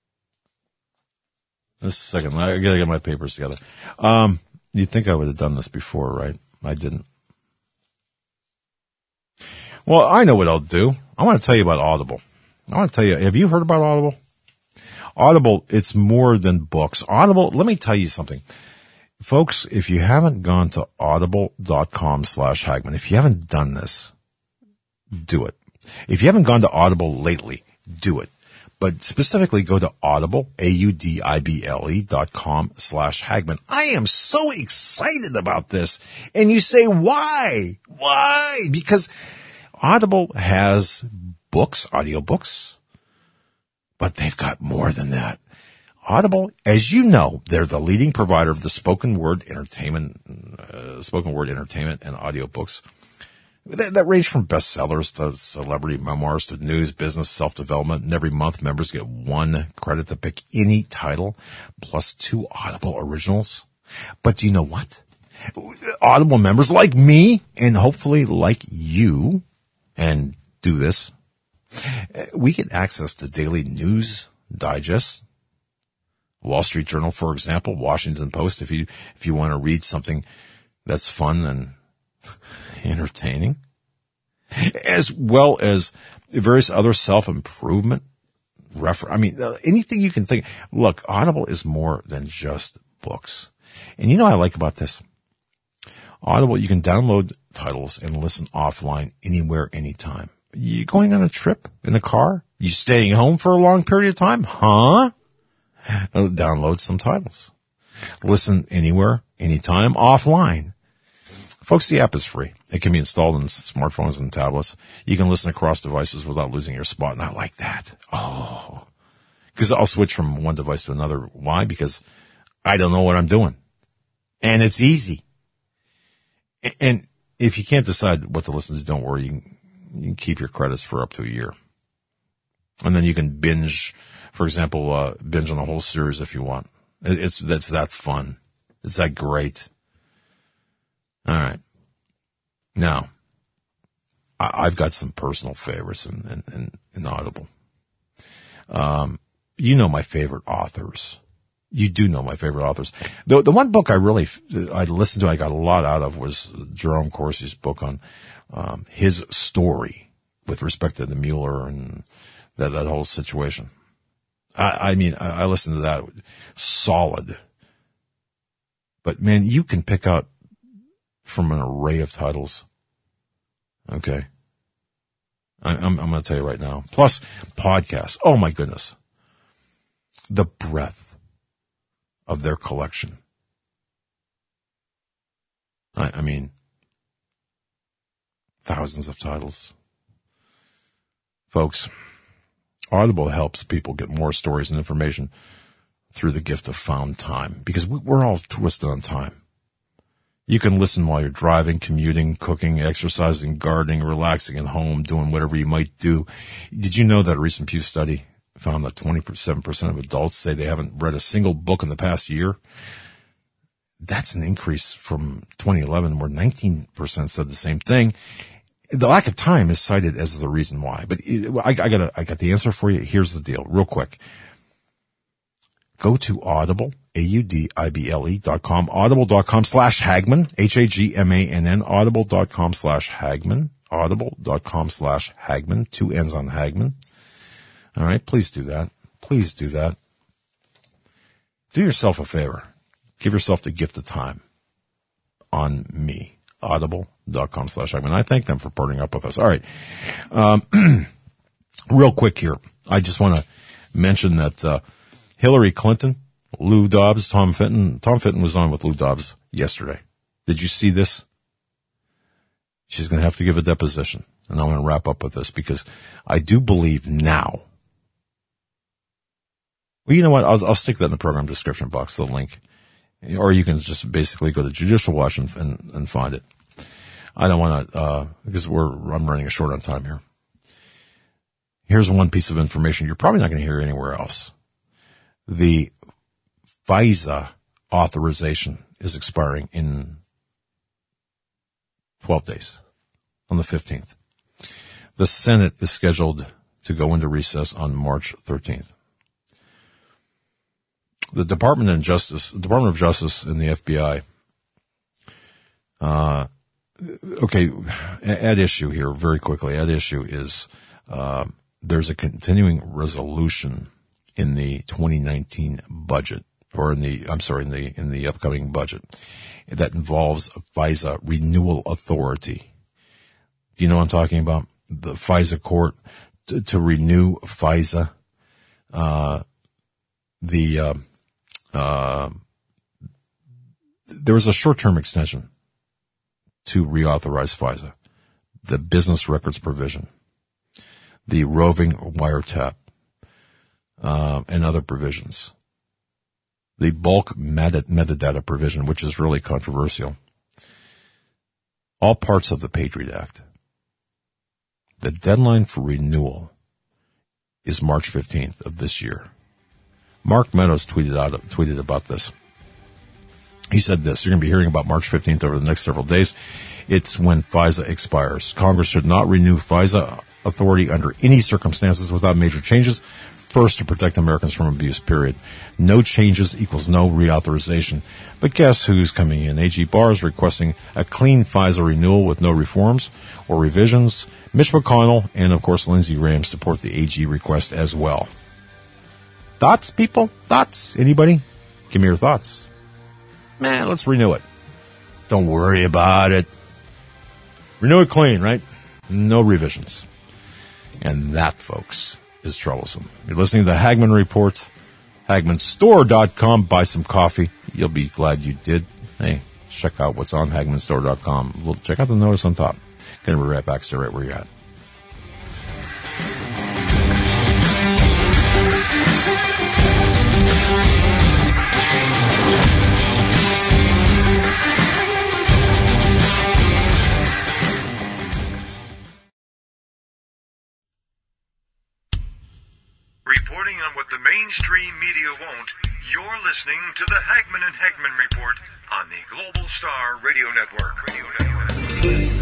Just a second. I gotta get my papers together. Um, you'd think I would have done this before, right? I didn't. Well, I know what I'll do. I want to tell you about Audible. I want to tell you, have you heard about Audible? Audible, it's more than books. Audible, let me tell you something. Folks, if you haven't gone to audible.com slash Hagman, if you haven't done this, do it. If you haven't gone to Audible lately, do it. But specifically go to Audible, A-U-D-I-B-L-E dot com slash Hagman. I am so excited about this. And you say, why? Why? Because Audible has books, audiobooks, but they've got more than that. Audible, as you know, they're the leading provider of the spoken word entertainment, uh, spoken word entertainment and audiobooks that, that range from bestsellers to celebrity memoirs to news, business, self-development. And every month, members get one credit to pick any title, plus two Audible originals. But do you know what? Audible members like me, and hopefully like you, and do this, we get access to daily news digests. Wall Street Journal, for example, Washington Post, if you, if you want to read something that's fun and entertaining, as well as various other self-improvement refer, I mean, anything you can think. Look, Audible is more than just books. And you know what I like about this? Audible, you can download titles and listen offline anywhere, anytime. You going on a trip in a car? You staying home for a long period of time? Huh? Download some titles. Listen anywhere, anytime, offline. Folks, the app is free. It can be installed on smartphones and tablets. You can listen across devices without losing your spot. And I like that. Oh, because I'll switch from one device to another. Why? Because I don't know what I'm doing. And it's easy. And if you can't decide what to listen to, don't worry. You can, you can keep your credits for up to a year. And then you can binge, for example, uh, binge on the whole series if you want. It's, that's that fun. It's that great. All right. Now, I, I've got some personal favorites in, in, in, in Audible. Um, you know my favorite authors. You do know my favorite authors. The, the one book I really, I listened to, I got a lot out of was Jerome Corsi's book on, um, his story with respect to the Mueller and that, that whole situation. I, I mean, I, I listened to that. Solid. But man, you can pick out from an array of titles. Okay. I, I'm, I'm going to tell you right now. Plus podcasts. Oh my goodness. The breadth of their collection. I, I mean, thousands of titles. Folks, Audible helps people get more stories and information through the gift of found time, because we, we're all twisted on time. You can listen while you're driving, commuting, cooking, exercising, gardening, relaxing at home, doing whatever you might do. Did you know that a recent Pew study found that twenty-seven percent of adults say they haven't read a single book in the past year? That's an increase from twenty eleven, where nineteen percent said the same thing. The lack of time is cited as the reason why. But it, I, I got a, I got the answer for you. Here's the deal, real quick. Go to Audible, A U D I B L E dot com, audible.com slash Hagman, H A G M A N N, audible.com slash Hagman, audible.com slash Hagman, two N's on Hagman. All right, please do that. Please do that. Do yourself a favor. give yourself the gift of time on me. Audible.com slash Hagman. I thank them for partnering up with us. All right. Um, real quick here. I just want to mention that, uh, Hillary Clinton, Lou Dobbs, Tom Fitton, Tom Fitton was on with Lou Dobbs yesterday. Did you see this? She's going to have to give a deposition. And I'm going to wrap up with this because I do believe now. Well, you know what? I'll, I'll stick that in the program description box, the link. Or you can just basically go to Judicial Watch and, and, and find it. I don't want to, uh, because we're, I'm running short on time here. Here's one piece of information you're probably not going to hear anywhere else. The FISA authorization is expiring in twelve days, on the fifteenth. The Senate is scheduled to go into recess on March thirteenth. The Department of Justice, Department of Justice and the F B I, uh, okay, at issue here, very quickly, at issue is, uh, there's a continuing resolution in the twenty nineteen budget, or in the, I'm sorry, in the, in the upcoming budget that involves FISA renewal authority. Do you know what I'm talking about? The FISA court to, to renew FISA, uh, the, uh, Uh, there was a short-term extension to reauthorize FISA, the business records provision, the roving wiretap, uh, and other provisions, the bulk meta- metadata provision, which is really controversial, all parts of the Patriot Act. The deadline for renewal is March fifteenth of this year. Mark Meadows tweeted out, tweeted about this. He said this: you're going to be hearing about March fifteenth over the next several days. It's when FISA expires. Congress should not renew FISA authority under any circumstances without major changes. First, to protect Americans from abuse, period. No changes equals no reauthorization. But guess who's coming in? A G Barr is requesting a clean FISA renewal with no reforms or revisions. Mitch McConnell and, of course, Lindsey Graham support the A G request as well. Thoughts, people? Thoughts? Anybody? Give me your thoughts. Man, let's renew it. Don't worry about it. Renew it clean, right? No revisions. And that, folks, is troublesome. You're listening to the Hagman Report. Hagman Store dot com. Buy some coffee. You'll be glad you did. Hey, check out what's on Hagman Store dot com. Check out the notice on top. Gonna be right back. Stay right where you're at. Reporting on what the mainstream media won't, you're listening to the Hagman and Hagman Report on the Global Star Radio Network. Radio Network.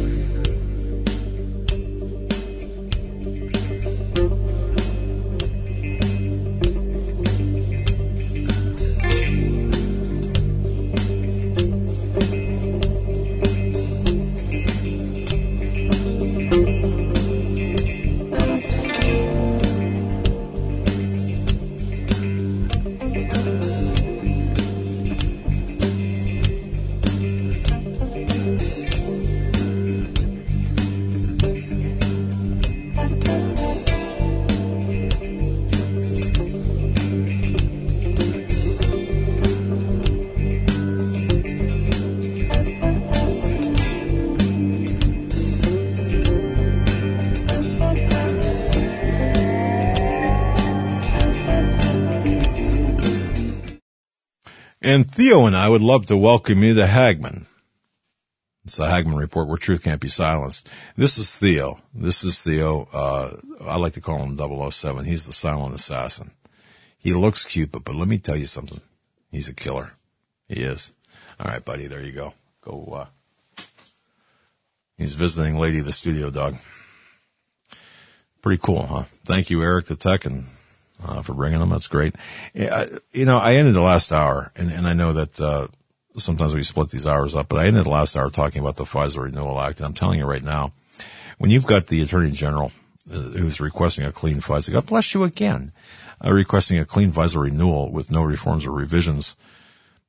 And Theo and I would love to welcome you to Hagman. It's the Hagman Report, where truth can't be silenced. This is Theo. This is Theo. Uh, I like to call him double oh seven. He's the silent assassin. He looks cute, but, but let me tell you something. He's a killer. He is. All right, buddy, there you go. Go, uh, he's visiting Lady of the Studio Dog. Pretty cool, huh? Thank you, Eric the Tech, and Uh, for bringing them. That's great. Yeah, you know, I ended the last hour, and, and I know that uh, sometimes we split these hours up, but I ended the last hour talking about the FISA Renewal Act, and I'm telling you right now, when you've got the Attorney General uh, who's requesting a clean FISA, God bless you again, uh, requesting a clean FISA renewal with no reforms or revisions,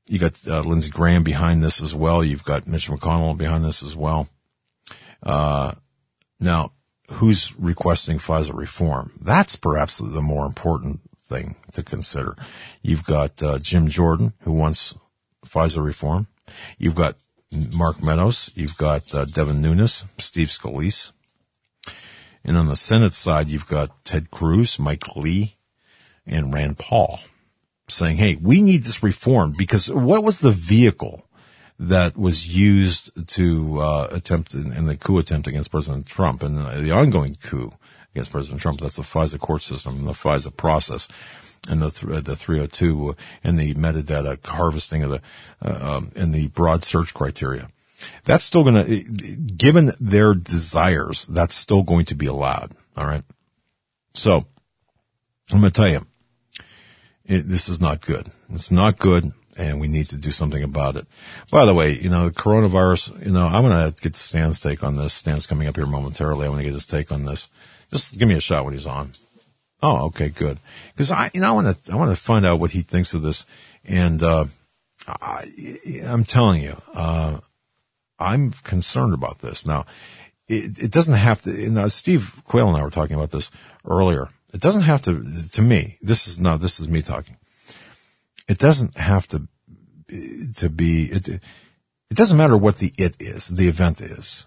you got uh, Lindsey Graham behind this as well. You've got Mitch McConnell behind this as well. Uh, now, who's requesting FISA reform? That's perhaps the, the more important thing to consider. You've got uh, Jim Jordan, who wants FISA reform. You've got Mark Meadows. You've got uh, Devin Nunes, Steve Scalise. And on the Senate side, you've got Ted Cruz, Mike Lee, and Rand Paul saying, hey, we need this reformed, because what was the vehicle that was used to uh, attempt in, in the coup attempt against President Trump and the, the ongoing coup against President Trump? That's the FISA court system and the FISA process and the th- the three oh two and the metadata harvesting of the uh, um, and the broad search criteria. That's still going to, given their desires, that's still going to be allowed. All right. So I'm going to tell you, it, this is not good. It's not good, and we need to do something about it. By the way, you know, coronavirus, you know, I'm going to get Stan's take on this. Stan's coming up here momentarily. I'm going to get his take on this. Just give me a shot when he's on. Oh, okay, good. Because I, you know, I want to, I want to find out what he thinks of this. And, uh, I, I'm telling you, uh, I'm concerned about this. Now, it, it doesn't have to, you know, Steve Quayle and I were talking about this earlier. It doesn't have to, to me, this is, no, this is me talking. It doesn't have to, to be, it, it doesn't matter what the it is, the event is.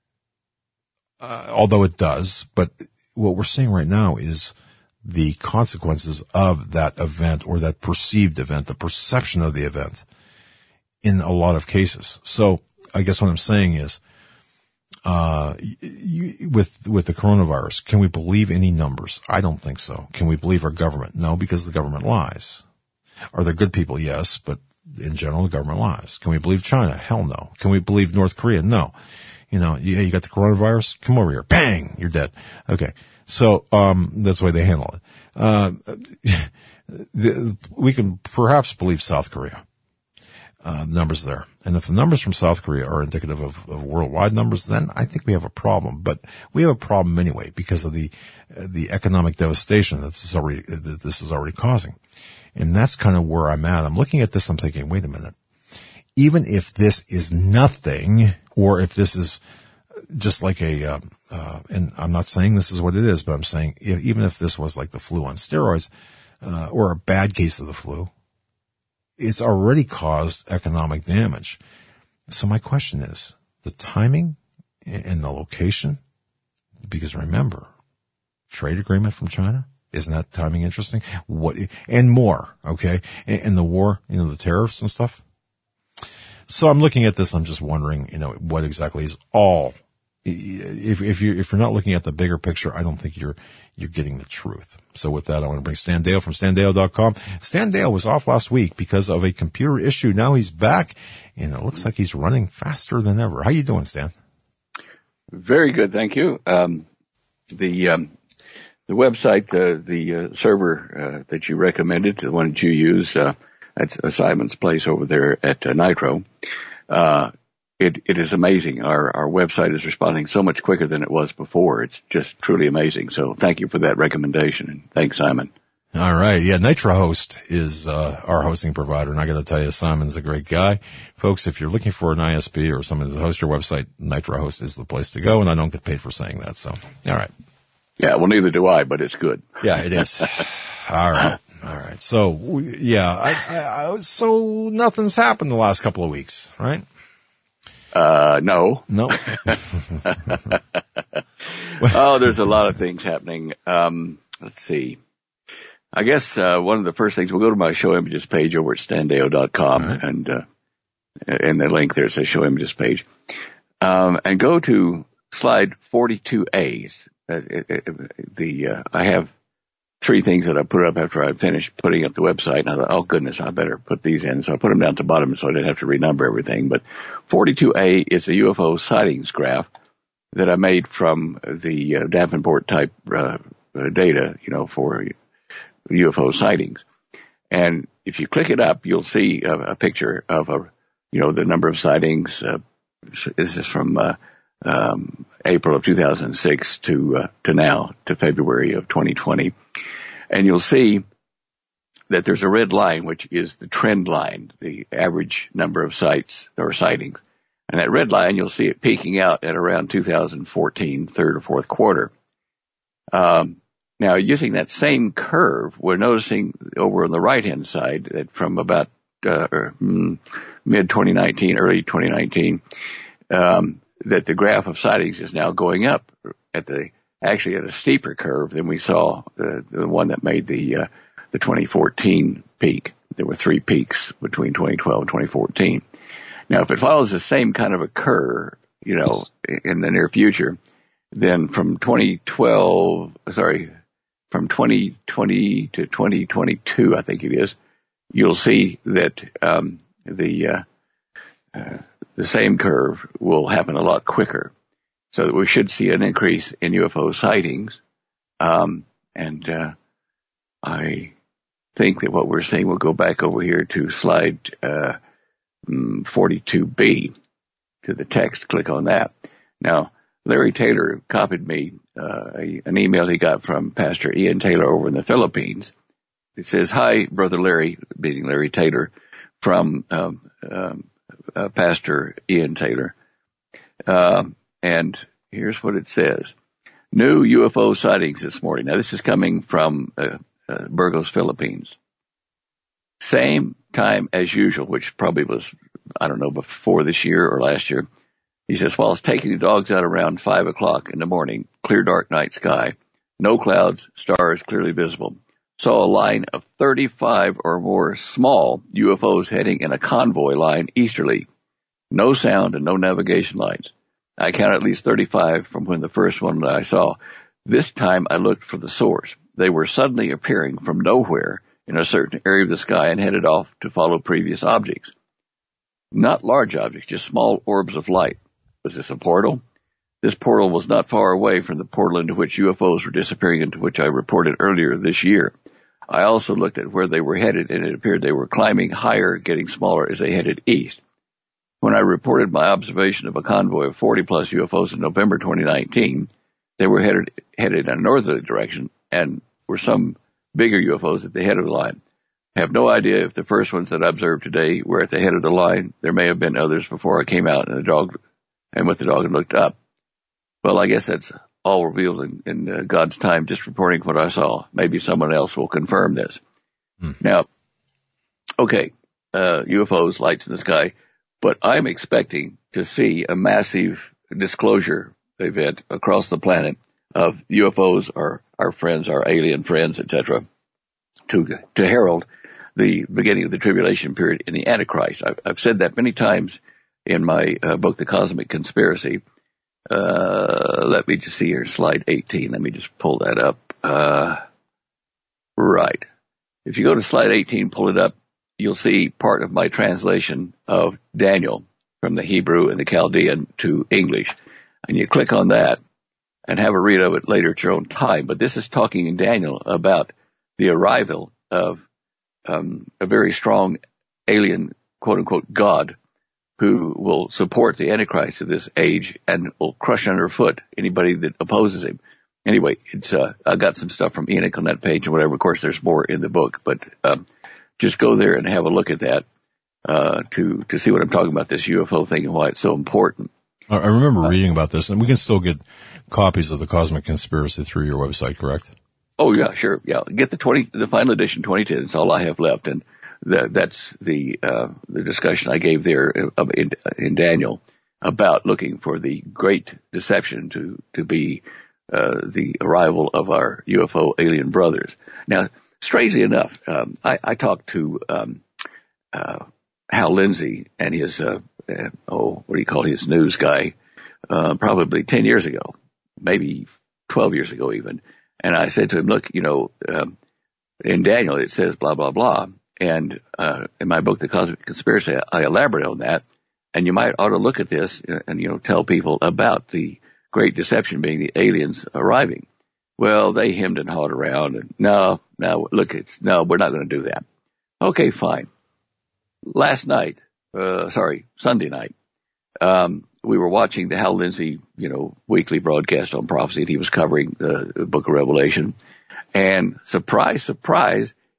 Uh, although it does, but what we're seeing right now is the consequences of that event or that perceived event, the perception of the event in a lot of cases. So, I guess what I'm saying is, uh, you, with, with the coronavirus, can we believe any numbers? I don't think so. Can we believe our government? No, because the government lies. Are there good people? Yes, but in general, the government lies. Can we believe China? Hell no. Can we believe North Korea? No. You know, you, you got the coronavirus? Come over here. Bang! You're dead. Okay. So, um, that's the way they handle it. Uh, the, we can perhaps believe South Korea. Uh, numbers there. And if the numbers from South Korea are indicative of, of worldwide numbers, then I think we have a problem. But we have a problem anyway because of the, uh, the economic devastation that this is already, that this is already causing. And that's kind of where I'm at. I'm looking at this, I'm thinking, wait a minute. Even if this is nothing, or if this is just like a, uh, uh, and I'm not saying this is what it is, but I'm saying if, even if this was like the flu on steroids, uh, or a bad case of the flu, it's already caused economic damage. So my question is the timing and the location, because remember, trade agreement from China, isn't that timing interesting? What, and more, okay? And, and the war, you know, the tariffs and stuff. So I'm looking at this, I'm just wondering, you know, what exactly is all, if, if you, if you're not looking at the bigger picture, I don't think you're, you're getting the truth. So with that, I want to bring Stan Deyo from Stan Deyo dot com. Stan Deyo was off last week because of a computer issue. Now he's back, and it looks like he's running faster than ever. How you doing, Stan? Very good, thank you. Um, the um, the website, uh, the uh, server uh, that you recommended, the one that you use, uh, at Simon's place over there at uh, Nitro, uh, it it is amazing. Our our website is responding so much quicker than it was before. It's just truly amazing. So thank you for that recommendation, and thanks, Simon. All right. Yeah, NitroHost is uh our hosting provider, and I got to tell you, Simon's a great guy. Folks, if you're looking for an I S P or someone to host your website, NitroHost is the place to go, and I don't get paid for saying that. So, all right. Yeah, well, neither do I, but it's good. Yeah, it is. All right. All right. So, yeah, I, I, I, so nothing's happened the last couple of weeks, right? Uh, no. No. Oh, there's a lot of things happening. Um, let's see. I guess, uh, one of the first things, we'll go to my show images page over at Stan Deyo dot com, right. and, uh, and the link there says show images page. Um, and go to slide forty-two A. Uh, it, it, the, uh, I have three things that I put up after I finished putting up the website, and I thought, oh goodness, I better put these in. So I put them down at the bottom so I didn't have to renumber everything. But forty-two A is a U F O sightings graph that I made from the uh, Davenport type uh, data, you know, for U F O sightings. And if you click it up, you'll see a, a picture of a, you know, the number of sightings. Uh, this is from uh, um, April of two thousand six to uh, to now, to February of twenty twenty. And you'll see that there's a red line, which is the trend line, the average number of sites or sightings. And that red line, you'll see it peaking out at around two thousand fourteen, third or fourth quarter. Um, now, using that same curve, we're noticing over on the right-hand side that from about uh, mid twenty nineteen, early twenty nineteen, um, that the graph of sightings is now going up at the actually at a steeper curve than we saw the, the one that made the uh, the twenty fourteen peak. There were three peaks between twenty twelve and twenty fourteen. Now, if it follows the same kind of a curve, you know, in the near future, then from twenty twelve, sorry, from twenty twenty to twenty twenty-two, I think it is, you'll see that um, the uh, uh, the same curve will happen a lot quicker, so that we should see an increase in U F O sightings. Um, and uh, I think that what we're seeing, we'll go back over here to slide uh, forty-two B to the text. Click on that. Now, Larry Taylor copied me uh, a, an email he got from Pastor Ian Taylor over in the Philippines. It says, "Hi, Brother Larry," meaning Larry Taylor, from um, um, uh, Pastor Ian Taylor. Um, and here's what it says. New U F O sightings this morning. Now, this is coming from uh, uh, Burgos, Philippines. Same time as usual, which probably was, I don't know, before this year or last year. He says, while I was taking the dogs out around five o'clock in the morning, clear dark night sky, no clouds, stars clearly visible. Saw a line of thirty-five or more small U F Os heading in a convoy line easterly. No sound and no navigation lights. I counted at least thirty-five from when the first one that I saw. This time I looked for the source. They were suddenly appearing from nowhere in a certain area of the sky and headed off to follow previous objects. Not large objects, just small orbs of light. Was this a portal? This portal was not far away from the portal into which U F Os were disappearing, into which I reported earlier this year. I also looked at where they were headed, and it appeared they were climbing higher, getting smaller as they headed east. When I reported my observation of a convoy of forty plus U F Os in November twenty nineteen, they were headed, headed in a northerly direction and were some bigger U F Os at the head of the line. I have no idea if the first ones that I observed today were at the head of the line. There may have been others before I came out and the dog and with the dog and looked up. Well, I guess that's all revealed in, in uh, God's time, just reporting what I saw. Maybe someone else will confirm this. Hmm. Now, okay, uh, U F Os, lights in the sky, but I'm expecting to see a massive disclosure event across the planet of U F Os, our, our friends, our alien friends, et cetera, to, to herald the beginning of the tribulation period in the Antichrist. I've, I've said that many times in my uh, book, The Cosmic Conspiracy. Uh, let me just see here, slide eighteen. Let me just pull that up. Uh, right. If you go to slide eighteen, pull it up, you'll see part of my translation of Daniel from the Hebrew and the Chaldean to English. And you click on that and have a read of it later at your own time. But this is talking in Daniel about the arrival of um, a very strong alien, quote unquote, God, who will support the Antichrist of this age and will crush underfoot anybody that opposes him. Anyway, it's uh, I got some stuff from Enoch on that page or whatever. Of course, there's more in the book, but um, just go there and have a look at that uh, to to see what I'm talking about, this U F O thing and why it's so important. I remember uh, reading about this, and we can still get copies of the Cosmic Conspiracy through your website, correct? Oh yeah, sure, yeah. Get the twenty, the final edition, twenty ten. It's all I have left, and That, that's the uh, the discussion I gave there in, in Daniel about looking for the great deception to to be uh, the arrival of our U F O alien brothers. Now, strangely enough, um, I, I talked to um, uh, Hal Lindsey and his uh, uh, oh what do you call his news guy uh, probably ten years ago, maybe twelve years ago even, and I said to him, look, you know, um, in Daniel it says blah blah blah. And uh, in my book, The Cosmic Conspiracy, I elaborate on that. And you might ought to look at this and, you know, tell people about the great deception being the aliens arriving. Well, they hemmed and hawed around. And no, no, look, it's no, we're not going to do that. Okay, fine. Last night, uh, sorry, Sunday night, um, we were watching the Hal Lindsey, you know, weekly broadcast on prophecy, and he was covering the, the book of Revelation. And surprise, surprise,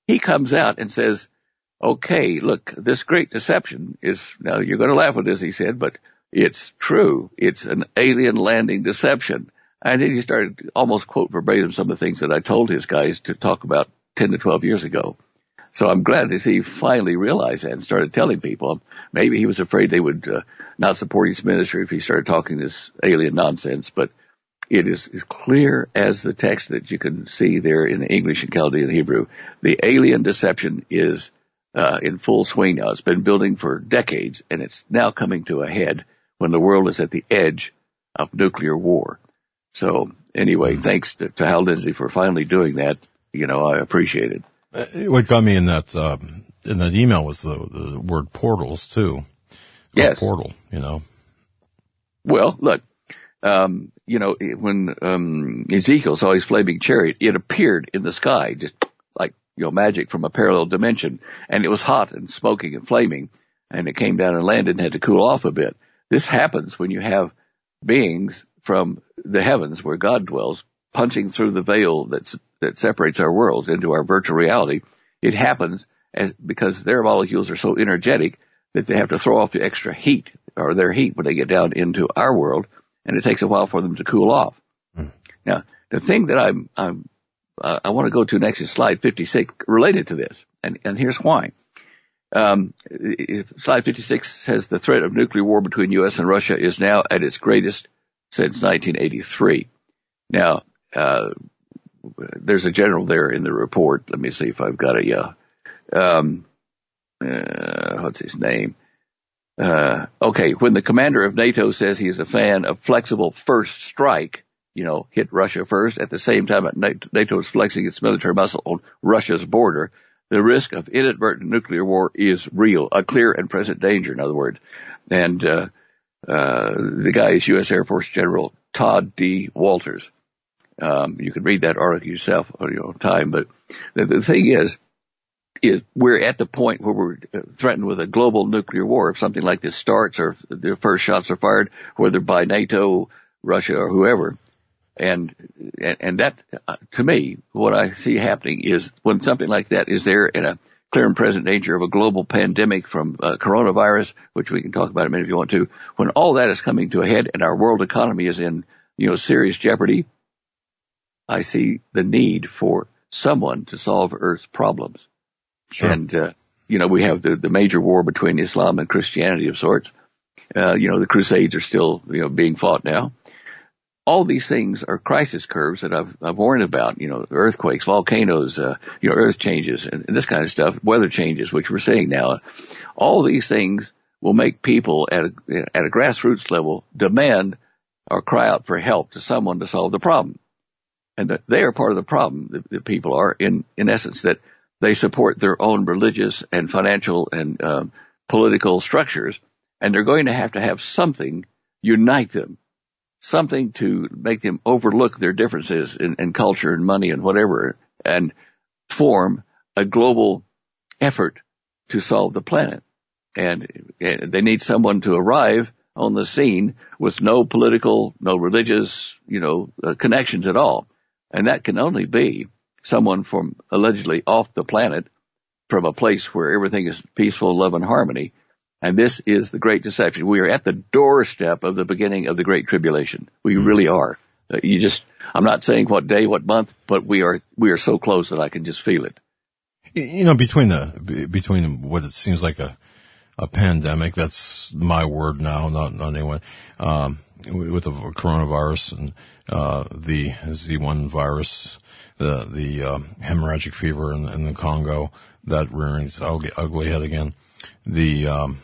he comes out and says, okay, look, this great deception is, now you're going to laugh at this, he said, but it's true. It's an alien landing deception. And then he started almost quote verbatim some of the things that I told his guys to talk about ten to twelve years ago. So I'm glad to see he finally realized that and started telling people. Maybe he was afraid they would uh, not support his ministry if he started talking this alien nonsense, but it is as clear as the text that you can see there in English and Chaldean Hebrew. The alien deception is uh, in full swing now. It's been building for decades, and it's now coming to a head when the world is at the edge of nuclear war. So anyway, thanks to, to Hal Lindsey for finally doing that. You know, I appreciate it. What got me in that um, in that email was the, the word portals too. Yes, portal. You know. Well, look, um, you know, when um, Ezekiel saw his flaming chariot, it appeared in the sky, just like you know, magic from a parallel dimension, and it was hot and smoking and flaming, and it came down and landed and had to cool off a bit. This happens when you have beings from the heavens where God dwells, punching through the veil that's, that separates our worlds into our virtual reality. It happens as, because their molecules are so energetic that they have to throw off the extra heat or their heat when they get down into our world, and it takes a while for them to cool off. Mm. Now, the thing that I'm, I'm, uh, I want to go to next is slide fifty-six related to this, and, and here's why. Um, slide fifty-six says the threat of nuclear war between U S and Russia is now at its greatest since nineteen eighty-three. Now, uh, there's a general there in the report. Let me see if I've got a, uh, um, uh, what's his name? Uh, okay. When the commander of NATO says he is a fan of flexible first strike, you know, hit Russia first at the same time NATO is flexing its military muscle on Russia's border, the risk of inadvertent nuclear war is real, a clear and present danger, in other words. And, uh, uh, the guy is U S Air Force General Todd D. Walters. Um, you can read that article yourself on your own time, but the, the thing is, is we're at the point where we're threatened with a global nuclear war. If something like this starts or if the first shots are fired, whether by NATO, Russia, or whoever. And, and that, to me, what I see happening is when something like that is there in a clear and present danger of a global pandemic from uh, coronavirus, which we can talk about in a minute if you want to, when all that is coming to a head and our world economy is in, you know, serious jeopardy, I see the need for someone to solve Earth's problems. Sure. And, uh, you know, we have the, the major war between Islam and Christianity of sorts. Uh, you know, the Crusades are still, you know, being fought now. All these things are crisis curves that I've, I've warned about, you know, earthquakes, volcanoes, uh, you know, earth changes and, and this kind of stuff, weather changes, which we're seeing now. All these things will make people at a, at a grassroots level demand or cry out for help to someone to solve the problem. And that they are part of the problem, the, the people are, in, in essence, that they support their own religious and financial and um, political structures, and they're going to have to have something unite them. Something to make them overlook their differences in, in culture and money and whatever, and form a global effort to solve the planet. And, and they need someone to arrive on the scene with no political, no religious, you know, uh, connections at all. And that can only be someone from allegedly off the planet, from a place where everything is peaceful, love, and harmony. And this is the Great Deception. We are at the doorstep of the beginning of the Great Tribulation. We really are. Uh, you just, I'm not saying what day, what month, but we are, we are so close that I can just feel it. You know, between the, between what it seems like a, a pandemic, that's my word now, not, not anyone, um, with the coronavirus and, uh, the Z one virus, the, the, uh, hemorrhagic fever in, in the Congo, that rearing its ugly, ugly head again. The, um,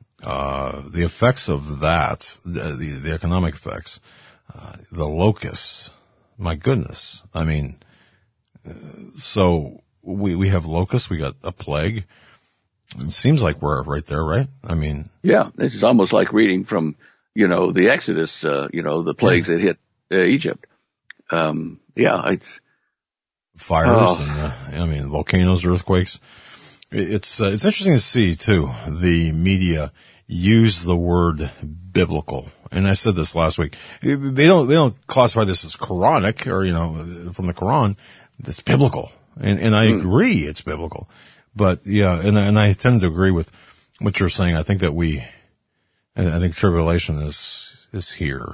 Uh, the effects of that, the, the, the economic effects, uh, the locusts, my goodness. I mean, uh, so we, we have locusts, we got a plague. It seems like we're right there, right? I mean. Yeah, this is almost like reading from, you know, the Exodus, uh, you know, the plagues yeah. that hit uh, Egypt. Um, yeah, it's. Fires oh. and, uh, I mean, volcanoes, earthquakes. It's, uh, it's interesting to see too, the media use the word biblical. And I said this last week. They don't, they don't classify this as Quranic or, you know, from the Quran. It's biblical. And, and I agree it's biblical. But yeah, and, and I tend to agree with what you're saying. I think that we, I think tribulation is, is here.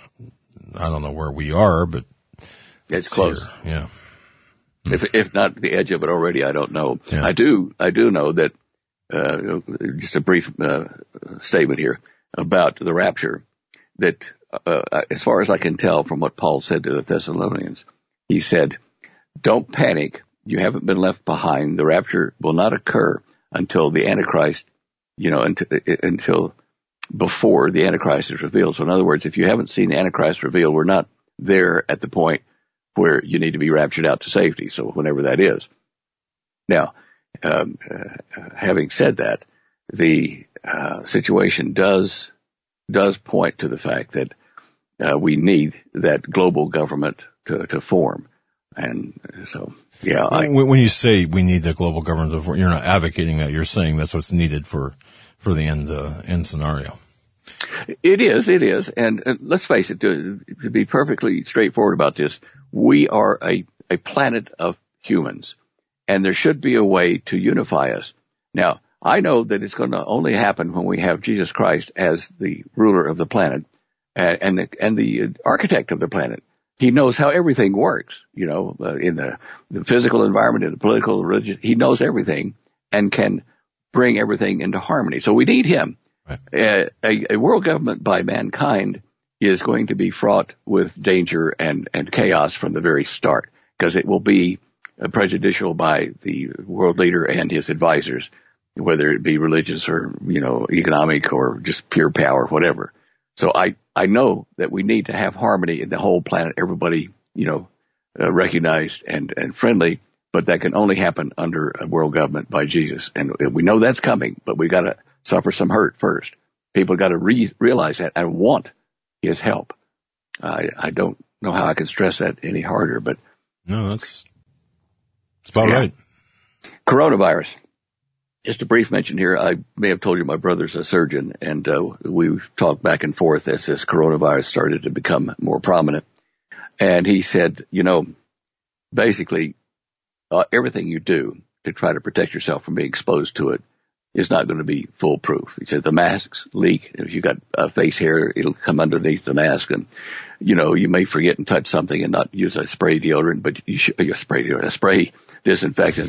I don't know where we are, but it's, it's close. Here. Yeah. If, if not the edge of it already, I don't know. Yeah. I do, I do know that, uh, just a brief, uh, statement here about the rapture, that, uh, as far as I can tell from what Paul said to the Thessalonians, he said, don't panic. You haven't been left behind. The rapture will not occur until the Antichrist, you know, until, until before the Antichrist is revealed. So in other words, if you haven't seen the Antichrist revealed, we're not there at the point where you need to be raptured out to safety. So whenever that is. Now, um, uh, having said that, the uh, situation does does point to the fact that uh, we need that global government to, to form. And so, yeah. I, when you say we need the global government to form, you're not advocating that. You're saying that's what's needed for for the end uh, end scenario. It is, it is. And uh, let's face it, to, to be perfectly straightforward about this, we are a, a planet of humans, and there should be a way to unify us. Now, I know that it's going to only happen when we have Jesus Christ as the ruler of the planet and, and the, and the architect of the planet. He knows how everything works, you know, uh, in the, the physical environment, in the political, religion. He knows everything and can bring everything into harmony. So we need him. Right. Uh, a, a world government by mankind is going to be fraught with danger and, and chaos from the very start, because it will be uh, prejudicial by the world leader and his advisors, whether it be religious or, you know, economic or just pure power, whatever. So I, I know that we need to have harmony in the whole planet, everybody, you know, uh, recognized and, and friendly, but that can only happen under a world government by Jesus. And we know that's coming, but we got to suffer some hurt first. People got to re- realize that and want his help. I, I don't know how I can stress that any harder, but. No, that's, that's about yeah. right. Coronavirus. Just a brief mention here. I may have told you my brother's a surgeon, and uh, we've talked back and forth as this coronavirus started to become more prominent. And he said, you know, basically, uh, everything you do to try to protect yourself from being exposed to it is not going to be foolproof. He said the masks leak. If you got uh, face hair, it'll come underneath the mask, and you know you may forget and touch something and not use a spray deodorant, but you should, a spray deodorant, a spray disinfectant.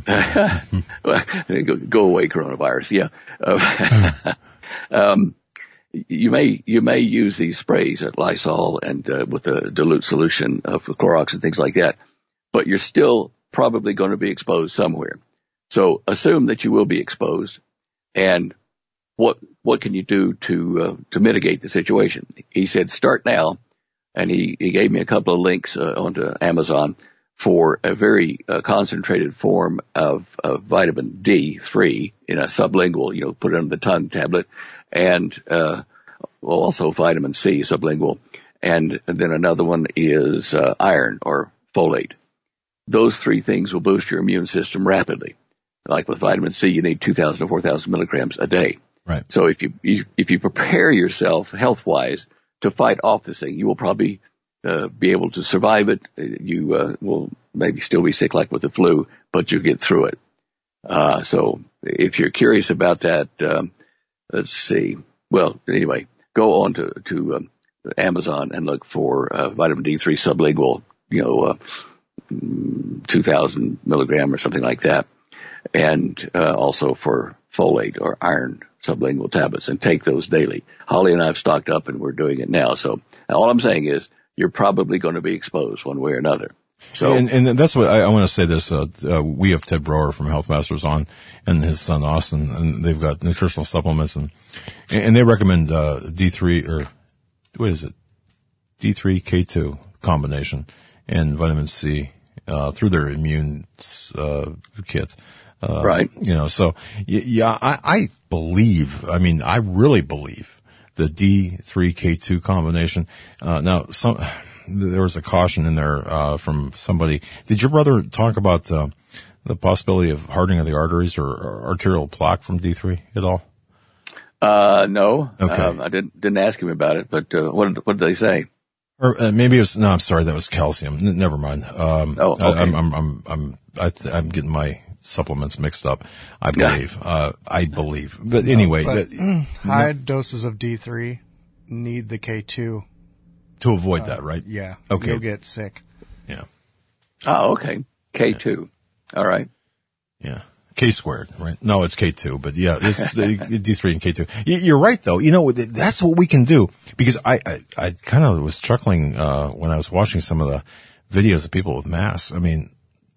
go, go away, coronavirus. Yeah. Uh, um, you may, you may use these sprays at Lysol and, uh, with a dilute solution of Clorox and things like that, but you're still probably going to be exposed somewhere. So assume that you will be exposed, and what, what can you do to, uh, to mitigate the situation? He said, start now. And he, he gave me a couple of links, uh, onto Amazon for a very uh, concentrated form of, of vitamin D three in a sublingual, you know, put it on the tongue tablet, and uh, well, also vitamin C sublingual, and, and then another one is uh, iron or folate. Those three things will boost your immune system rapidly. Like with vitamin C, you need two thousand to four thousand milligrams a day. Right. So if you, you if you prepare yourself health-wise to fight off this thing, you will probably Uh, be able to survive it. You uh, will maybe still be sick like with the flu, but you'll get through it. Uh, so if you're curious about that, um, let's see. Well, anyway, go on to, to um, Amazon and look for uh, vitamin D three sublingual, you know, uh, two thousand milligram or something like that. And uh, also for folate or iron sublingual tablets, and take those daily. Holly and I have stocked up, and we're doing it now. So all I'm saying is, you're probably going to be exposed one way or another. So, and, and that's what I, I want to say this, uh, uh, we have Ted Broer from Health Masters on, and his son Austin, and they've got nutritional supplements, and, and they recommend, uh, D three, or, what is it? D three K two combination and vitamin C, uh, through their immune, uh, kit. Uh, right. You know, so, yeah, I, I believe, I mean, I really believe the D three K two combination. Uh, now, some, there was a caution in there, uh, from somebody. Did your brother talk about, uh, the possibility of hardening of the arteries or, or arterial plaque from D three at all? Uh, no. Okay. Um, I didn't, didn't ask him about it, but, uh, what did, what did they say? Or uh, maybe it was, no, I'm sorry, that was calcium. N- never mind. Um, Oh, okay. I, I'm, I'm, I'm, I'm, I th- I'm getting my supplements mixed up. I believe, yeah. uh, I believe. But anyway. No, but that, high no, doses of D three need the K two. To avoid uh, that, right? Yeah. Okay. You'll get sick. Yeah. Oh, okay. K two. Yeah. All right. Yeah. K squared, right? No, it's K two, but yeah, it's the D three and K two. You're right, though. You know, that's what we can do, because I, I, I kind of was chuckling, uh, when I was watching some of the videos of people with masks. I mean,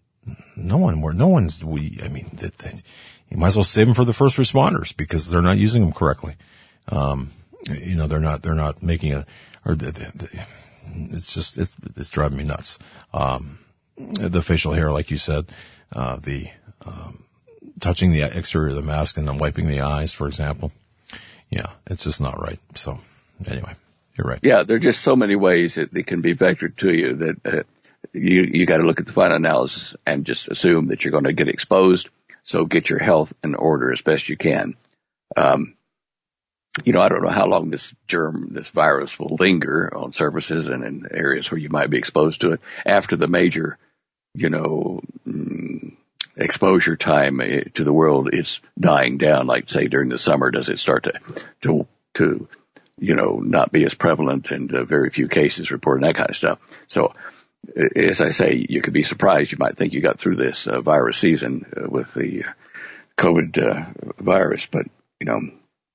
no one, were, no one's, we, I mean, that, that, you might as well save them for the first responders, because they're not using them correctly. Um, you know, they're not, they're not making a, or the, the, the, it's just, it's, it's driving me nuts. Um, the facial hair, like you said, uh, the, um, touching the exterior of the mask and then wiping the eyes, for example. Yeah, it's just not right. So anyway, you're right. Yeah, there are just so many ways that they can be vectored to you that uh, you you got to look at the final analysis and just assume that you're going to get exposed. So get your health in order as best you can. Um, you know, I don't know how long this germ, this virus will linger on surfaces and in areas where you might be exposed to it after the major, you know, mm, exposure time to the world is dying down. Like, say, during the summer, does it start to, to, to, you know, not be as prevalent and uh, very few cases reported, that kind of stuff. So, as I say, you could be surprised. You might think you got through this uh, virus season uh, with the COVID uh, virus, but, you know.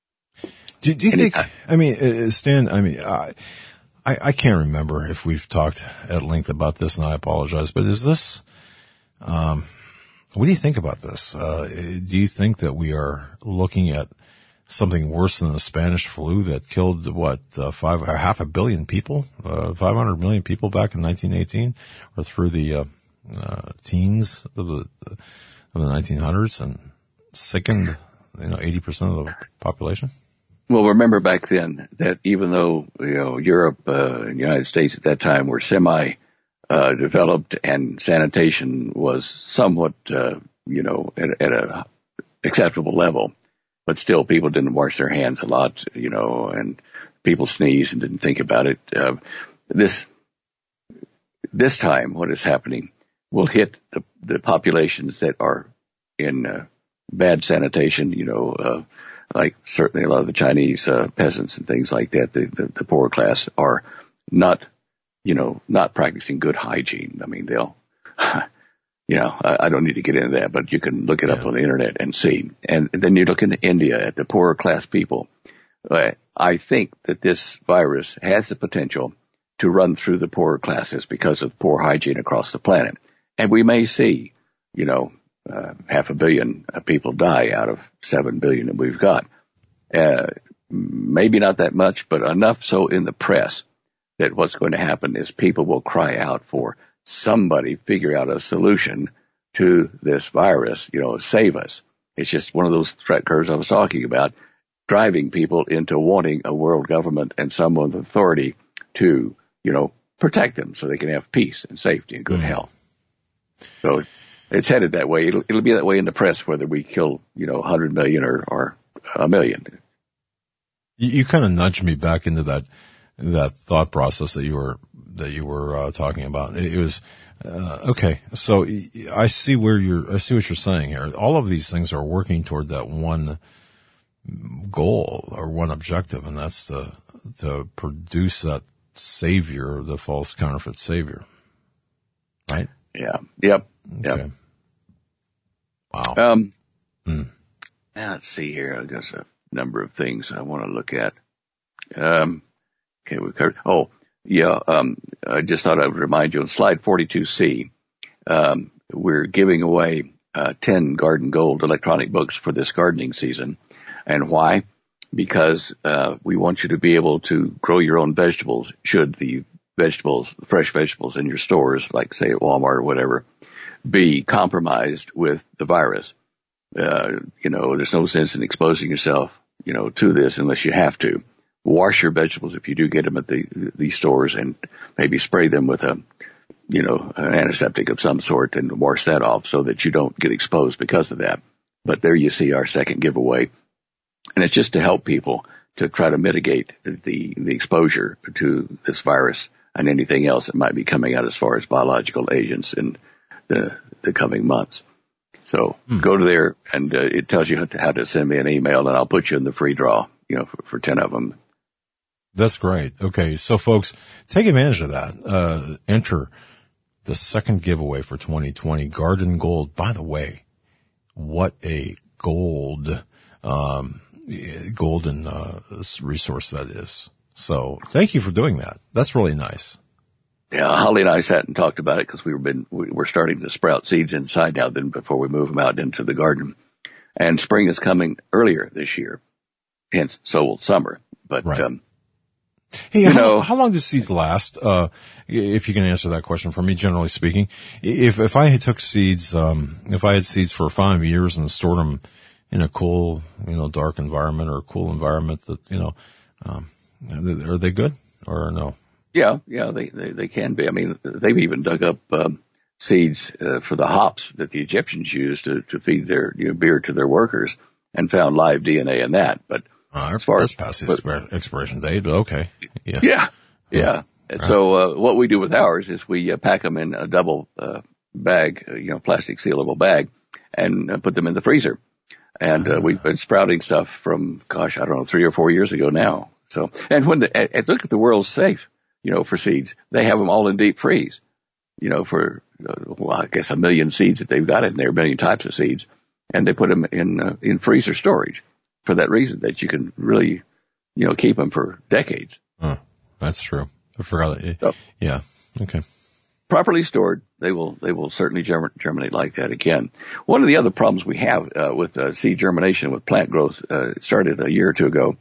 Do, do you think, I, I mean, uh, Stan, I mean, I, I, I can't remember if we've talked at length about this, and I apologize, but is this, um, what do you think about this? Uh, do you think that we are looking at something worse than the Spanish flu that killed, what, uh, five, or half a billion people, uh, five hundred million people back in nineteen eighteen, or through the, uh, uh, teens of the, of the nineteen hundreds, and sickened, you know, eighty percent of the population? Well, remember back then that even though, you know, Europe, uh, and the United States at that time were semi, Uh, developed and sanitation was somewhat, uh, you know, at, at a acceptable level, but still people didn't wash their hands a lot, you know, and people sneezed and didn't think about it. Uh, this, this time what is happening will hit the, the populations that are in, uh, bad sanitation, you know, uh, like certainly a lot of the Chinese, uh, peasants and things like that. The, the, the poor class are not, you know, not practicing good hygiene. I mean, they'll, you know, I, I don't need to get into that, but you can look it up yeah. on the internet and see. And then you look into India at the poorer class people. Uh, I think that this virus has the potential to run through the poorer classes because of poor hygiene across the planet. And we may see, you know, uh, half a billion people die out of seven billion that we've got. Uh, maybe not that much, but enough so in the press that what's going to happen is people will cry out for somebody figure out a solution to this virus, you know, save us. It's just one of those threat curves I was talking about, driving people into wanting a world government and someone with authority to, you know, protect them so they can have peace and safety and good mm. health. So it's headed that way. It'll, it'll be that way in the press, whether we kill, you know, one hundred million or, or a million. You, you kind of nudged me back into that that thought process that you were that you were uh, talking about. It, it was uh, okay. So I see where you're. I see what you're saying here. All of these things are working toward that one goal or one objective, and that's to to produce that savior, the false counterfeit savior. Right? Yeah. Yep. Okay. Yep. Wow. Um. Mm. Now let's see here. I guess a number of things I want to look at. Um. Okay, we covered. Oh, yeah. Um, I just thought I would remind you on slide forty-two C, um, we're giving away uh, ten Garden Gold electronic books for this gardening season. And why? Because uh, we want you to be able to grow your own vegetables. Should the vegetables, fresh vegetables in your stores, like say at Walmart or whatever, be compromised with the virus? Uh, you know, there's no sense in exposing yourself, you know, to this unless you have to. Wash your vegetables if you do get them at the these stores, and maybe spray them with a, you know, an antiseptic of some sort, and wash that off so that you don't get exposed because of that. But there you see our second giveaway, and it's just to help people to try to mitigate the the exposure to this virus and anything else that might be coming out as far as biological agents in the, the coming months. So hmm. go to there, and uh, it tells you how to, how to send me an email, and I'll put you in the free draw, you know, for, for ten of them. That's great. Okay, so folks, take advantage of that. Uh, enter the second giveaway for twenty twenty, Garden Gold. By the way, what a gold, um, golden uh, resource that is. So thank you for doing that. That's really nice. Yeah, Holly and I sat and talked about it because we were been we were starting to sprout seeds inside now then before we move them out into the garden. And spring is coming earlier this year, hence so will summer. But right. um, hey, you how, know, how long do seeds last? Uh, if you can answer that question for me, generally speaking, if if I had took seeds, um, if I had seeds for five years and stored them in a cool, you know, dark environment or a cool environment, that you know. Um, Are they good or no? Yeah, yeah, they, they, they can be. I mean, they've even dug up um, seeds uh, for the hops that the Egyptians used to, to feed their you know, beer to their workers and found live D N A in that. But uh, as far that's as past the but, expiration date, but okay. Yeah. Yeah. Yeah. And right. so uh, what we do with ours is we uh, pack them in a double uh, bag, uh, you know, plastic sealable bag, and uh, put them in the freezer. And uh, we've been sprouting stuff from, gosh, I don't know, three or four years ago now. So, and when the, and look at the world's safe, you know, for seeds, they have them all in deep freeze, you know, for, uh, well, I guess a million seeds that they've got in there, a million types of seeds, and they put them in, uh, in freezer storage for that reason, that you can really, you know, keep them for decades. Huh. That's true. I forgot that. So, yeah. Okay. Properly stored, they will, they will certainly germ- germinate like that again. One of the other problems we have, uh, with, uh, seed germination with plant growth, uh, started a year or two ago,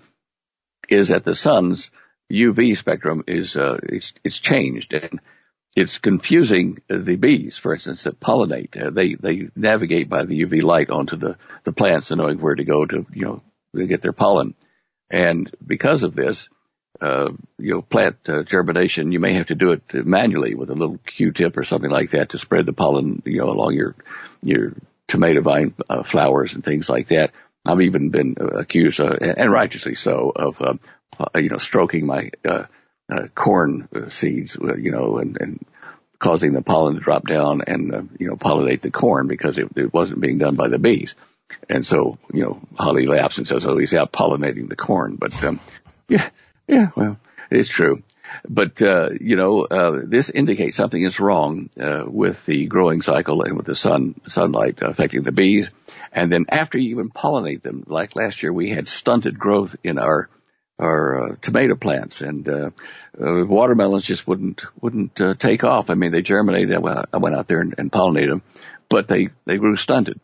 is that the sun's U V spectrum is, uh, it's, it's changed, and it's confusing the bees, for instance, that pollinate. Uh, they, they navigate by the U V light onto the, the plants and knowing where to go to, you know, to get their pollen. And because of this, uh, you know, plant uh, germination, you may have to do it manually with a little Q-tip or something like that to spread the pollen, you know, along your, your tomato vine uh, flowers and things like that. I've even been accused, uh, and righteously so, of, uh, you know, stroking my, uh, uh corn seeds, you know, and, and causing the pollen to drop down and, uh, you know, pollinate the corn because it, it wasn't being done by the bees. And so, you know, Holly laughs and says, oh, he's out pollinating the corn. But, um, yeah, yeah, well, it's true. But, uh, you know, uh, this indicates something is wrong, uh, with the growing cycle and with the sun, sunlight affecting the bees. And then after you even pollinate them, like last year, we had stunted growth in our, our, uh, tomato plants, and, uh, uh, watermelons just wouldn't, wouldn't, uh, take off. I mean, they germinated. I went out there and, and pollinated them, but they, they grew stunted.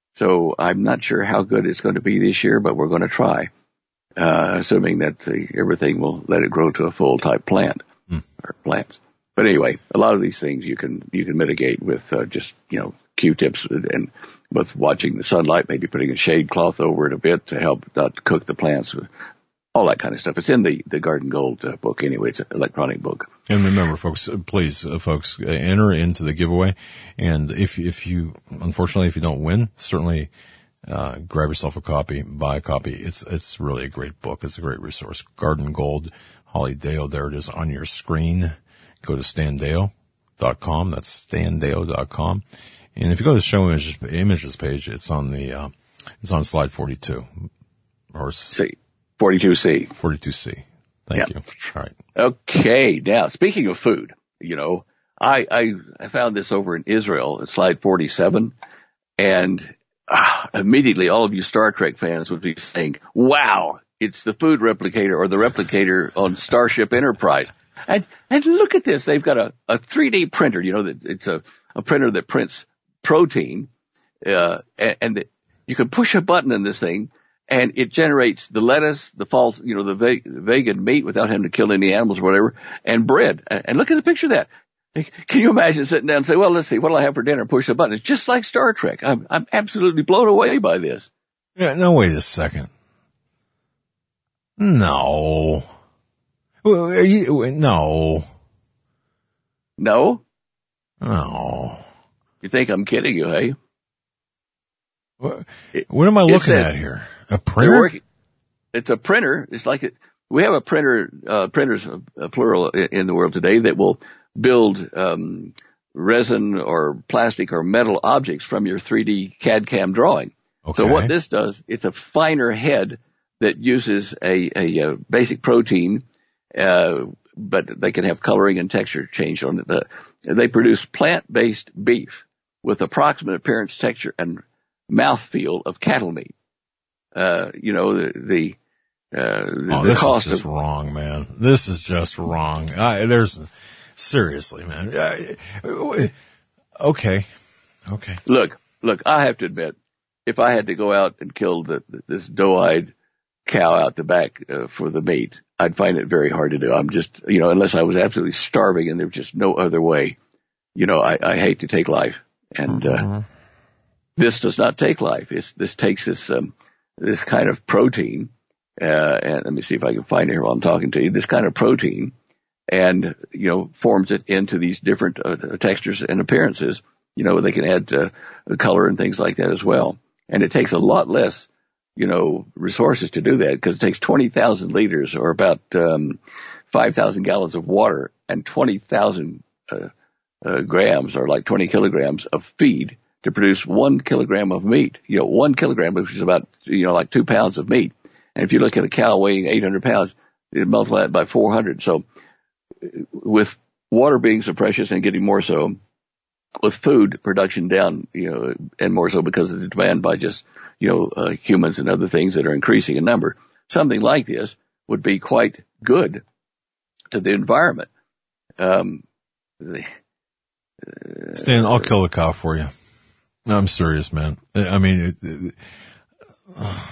So I'm not sure how good it's going to be this year, but we're going to try. Uh, assuming that the, everything will let it grow to a full type plant mm. or plants. But anyway, a lot of these things you can, you can mitigate with, uh, just, you know, Q-tips and with watching the sunlight, maybe putting a shade cloth over it a bit to help not cook the plants, all that kind of stuff. It's in the, the Garden Gold uh, book anyway. It's an electronic book. And remember, folks, please, uh, folks, uh, enter into the giveaway. And if, if you, unfortunately, if you don't win, certainly, Uh, grab yourself a copy, buy a copy. It's, it's really a great book. It's a great resource. Garden Gold, Holly Deo. There it is on your screen. Go to stan deo dot com. That's stan deo dot com. And if you go to the show images, images page, it's on the, uh, it's on slide forty-two or C, forty-two C. forty-two C. Thank yeah. you. All right. Okay. Now, speaking of food, you know, I, I, I found this over in Israel at slide forty-seven, and Ah, immediately all of you Star Trek fans would be saying, wow, it's the food replicator or the replicator on Starship Enterprise. And, and look at this. They've got a, a three D printer, you know, that it's a, a printer that prints protein, uh, and, and the, you can push a button in this thing and it generates the lettuce, the false, you know, the ve- vegan meat without having to kill any animals or whatever, and bread. And look at the picture of that. Can you imagine sitting down and say, well, let's see, what'll I have for dinner? Push the button. It's just like Star Trek. I'm, I'm absolutely blown away by this. Yeah, no, wait a second. No. Are you, no. No? No. You think I'm kidding you, hey? What, what am I looking at here? A printer? Working, it's a printer. It's like, it, we have a printer, uh, printers, uh, plural, in, in the world today that will build um, resin or plastic or metal objects from your three D C A D C A M drawing. Okay. So what this does, it's a finer head that uses a, a, a basic protein, uh, but they can have coloring and texture changed on it. Uh, they produce plant-based beef with approximate appearance, texture, and mouthfeel of cattle meat. Uh, you know, the, the, uh, the, oh, the this cost is just of, wrong, man. This is just wrong. I, there's, seriously, man. I, okay. Okay. Look, look, I have to admit, if I had to go out and kill the, this doe-eyed cow out the back uh, for the meat, I'd find it very hard to do. I'm just, you know, unless I was absolutely starving and there was just no other way, you know, I, I hate to take life. And, mm-hmm. uh, this does not take life. It's, this takes this, um, this kind of protein, uh, and let me see if I can find it here while I'm talking to you, this kind of protein, and, you know, forms it into these different uh, textures and appearances. You know, they can add uh, color and things like that as well. And it takes a lot less, you know, resources to do that, because it takes twenty thousand liters, or about um, five thousand gallons of water, and twenty thousand uh, uh, grams, or like twenty kilograms of feed to produce one kilogram of meat. You know, one kilogram, which is about, you know, like two pounds of meat. And if you look at a cow weighing eight hundred pounds, you multiply it by four hundred. So with water being so precious and getting more so, with food production down, you know, and more so because of the demand by just, you know, uh, humans and other things that are increasing in number, something like this would be quite good to the environment. Um, the, uh, Stan, I'll kill the cow for you. No, I'm serious, man. I mean, it, it, uh,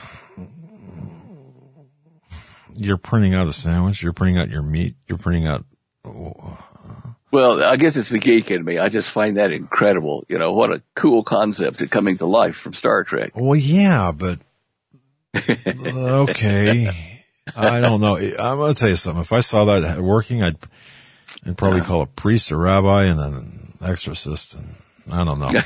you're printing out a sandwich. You're printing out your meat. You're printing out. Oh, Well, I guess it's the geek in me. I just find that incredible. You know, what a cool concept coming to life from Star Trek. well, yeah, but okay. I don't know. I'm going to tell you something. If I saw that working, I'd, I'd probably call a priest, a rabbi, and an exorcist. And I don't know.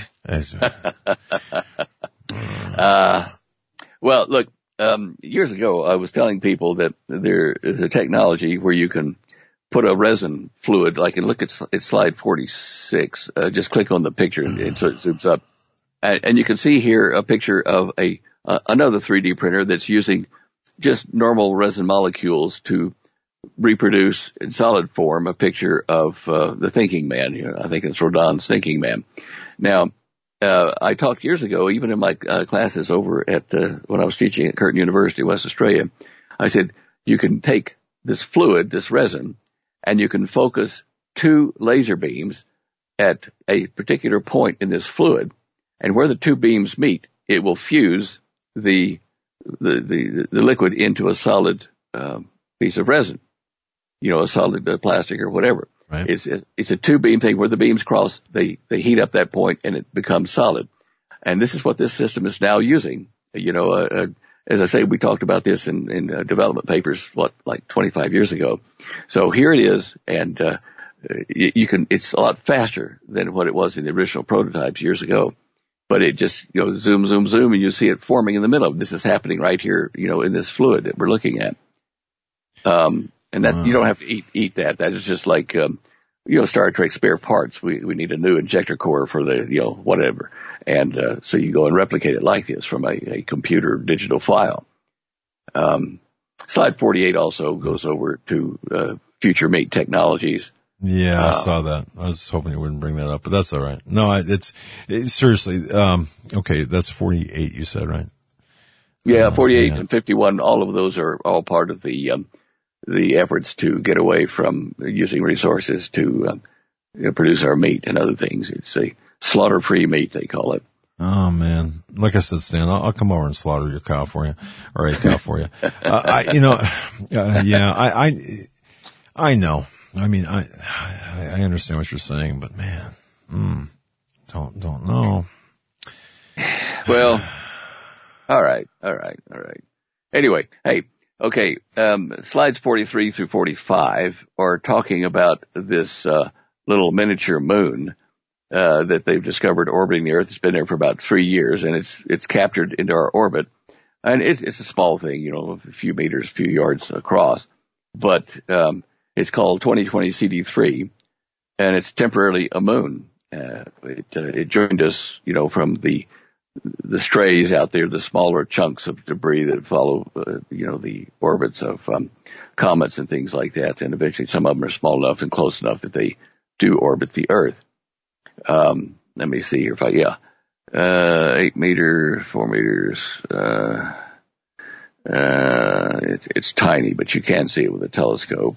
uh, well, look, um, years ago, I was telling people that there is a technology where you can put a resin fluid, like, and look at, at slide forty-six, uh, just click on the picture and, and so it zooms up. And, and you can see here a picture of a, uh, another three D printer that's using just normal resin molecules to reproduce in solid form a picture of, uh, the thinking man. You know, I think it's Rodin's Thinking Man. Now, uh, I talked years ago, even in my uh, classes over at, uh, when I was teaching at Curtin University, West Australia, I said, you can take this fluid, this resin, and you can focus two laser beams at a particular point in this fluid, and where the two beams meet, it will fuse the the the, the liquid into a solid um, piece of resin, you know, a solid uh, plastic or whatever. Right. It's it's a two beam thing where the beams cross, they they heat up that point, and it becomes solid. And this is what this system is now using. You know, uh, uh, as I say, we talked about this in, in uh, development papers, what, like twenty-five years ago. So here it is, and uh, you, you can, it's a lot faster than what it was in the original prototypes years ago. But it just, you know, zoom, zoom, zoom, and you see it forming in the middle. This is happening right here, you know, in this fluid that we're looking at. Um, and that, wow. You don't have to eat, eat that. That is just like, um, you know, Star Trek spare parts. We, we need a new injector core for the, you know, whatever. And, uh, so you go and replicate it like this from a, a computer digital file. Um, slide forty-eight also goes over to, uh, future meat technologies. Yeah, I Uh, saw that. I was hoping you wouldn't bring that up, but that's all right. No, I, it's, it's seriously, um, okay, that's forty-eight you said, right? Yeah, Uh, forty-eight yeah. and fifty-one, all of those are all part of the, um, the efforts to get away from using resources to, um, you know, produce our meat and other things. It's a slaughter-free meat, they call it. Oh man, like I said, Stan, I'll, I'll come over and slaughter your cow for you, or a cow for you. uh, I, you know, uh, yeah, I, I, I know. I mean, I, I understand what you're saying, but man, mm, don't, don't know. Well, all right, all right, all right. Anyway, hey, okay, um, slides forty-three through forty-five are talking about this, uh, little miniature moon, uh, that they've discovered orbiting the Earth. It's been there for about three years and it's, it's captured into our orbit. And it's, it's a small thing, you know, a few meters, a few yards across. but um, it's called twenty twenty C D three, and it's temporarily a moon. Uh, it, uh, it joined us, you know, from the the strays out there, the smaller chunks of debris that follow, uh, you know, the orbits of um, comets and things like that. And eventually some of them are small enough and close enough that they do orbit the Earth. Um, let me see here if I, yeah, uh, eight meters, four meters, uh, uh, it, it's tiny, but you can see it with a telescope.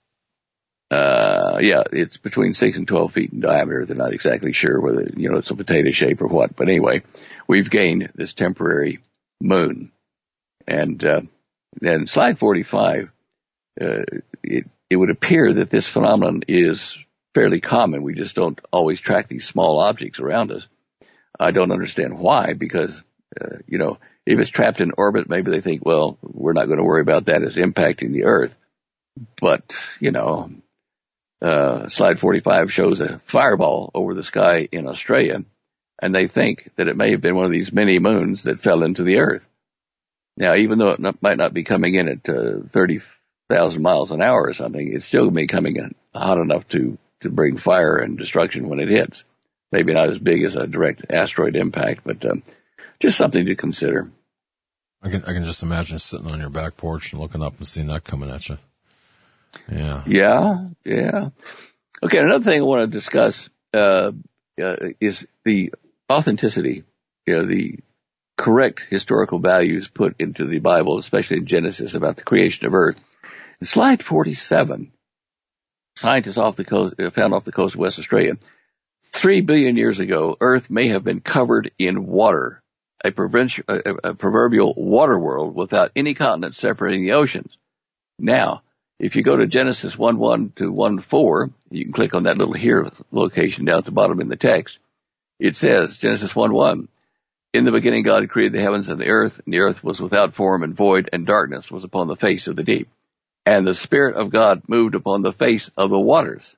Uh, yeah, it's between six and twelve feet in diameter. They're not exactly sure whether, you know, it's a potato shape or what. But anyway, we've gained this temporary moon. And, uh, then slide forty-five, uh, it, it would appear that this phenomenon is fairly common. We just don't always track these small objects around us. I don't understand why, because, uh, you know, if it's trapped in orbit, maybe they think, well, we're not going to worry about that as impacting the Earth. But, you know, Uh, slide forty-five shows a fireball over the sky in Australia, and they think that it may have been one of these mini moons that fell into the Earth. Now, even though it not, might not be coming in at uh, thirty thousand miles an hour or something, it's still going to be coming in hot enough to, to bring fire and destruction when it hits. Maybe not as big as a direct asteroid impact, but um, just something to consider. I can I can just imagine sitting on your back porch and looking up and seeing that coming at you. Yeah. Yeah, yeah. Okay, another thing I want to discuss uh, uh, is the authenticity, you know, the correct historical values put into the Bible, especially in Genesis, about the creation of Earth. In slide forty-seven, scientists off the coast, found off the coast of West Australia, three billion years ago, Earth may have been covered in water, a, provincial, a, a proverbial water world without any continent separating the oceans. Now, if you go to Genesis one one to one four, you can click on that little here location down at the bottom in the text. It says, Genesis one one, in the beginning God created the heavens and the earth, and the earth was without form and void, and darkness was upon the face of the deep. And the Spirit of God moved upon the face of the waters.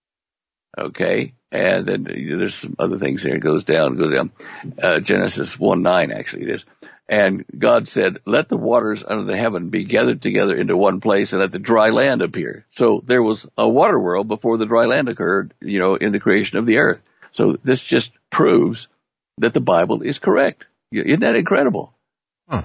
Okay, and then there's some other things there. It goes down, goes down. Uh, Genesis one nine, actually it is. And God said, let the waters under the heaven be gathered together into one place and let the dry land appear. So there was a water world before the dry land occurred, you know, in the creation of the earth. So this just proves that the Bible is correct. Isn't that incredible? Huh.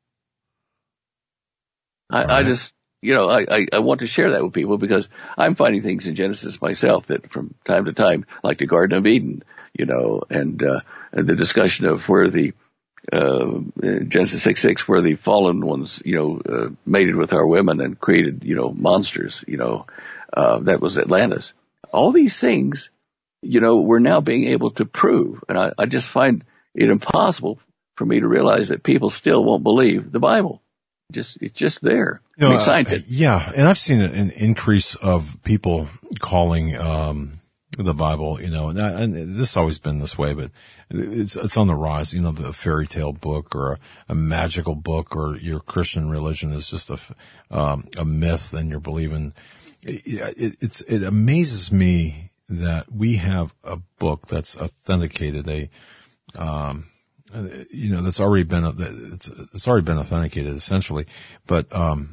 I, right. I just, you know, I, I, I want to share that with people because I'm finding things in Genesis myself that from time to time, like the Garden of Eden, you know, and, uh, and the discussion of where the Uh, Genesis six six, where the fallen ones, you know, uh, mated with our women and created, you know, monsters, you know, uh, that was Atlantis. All these things, you know, we're now being able to prove. And I, I just find it impossible for me to realize that people still won't believe the Bible. Just, it's just there. You know, I mean, scientists. uh, yeah. And I've seen an increase of people calling, um, the Bible, you know, and, I, and this has always been this way, but it's it's on the rise. You know, the fairy tale book or a, a magical book, or your Christian religion is just a um, a myth, and you're believing. It, it, it's it amazes me that we have a book that's authenticated, a um, you know, that's already been it's it's already been authenticated essentially, but um,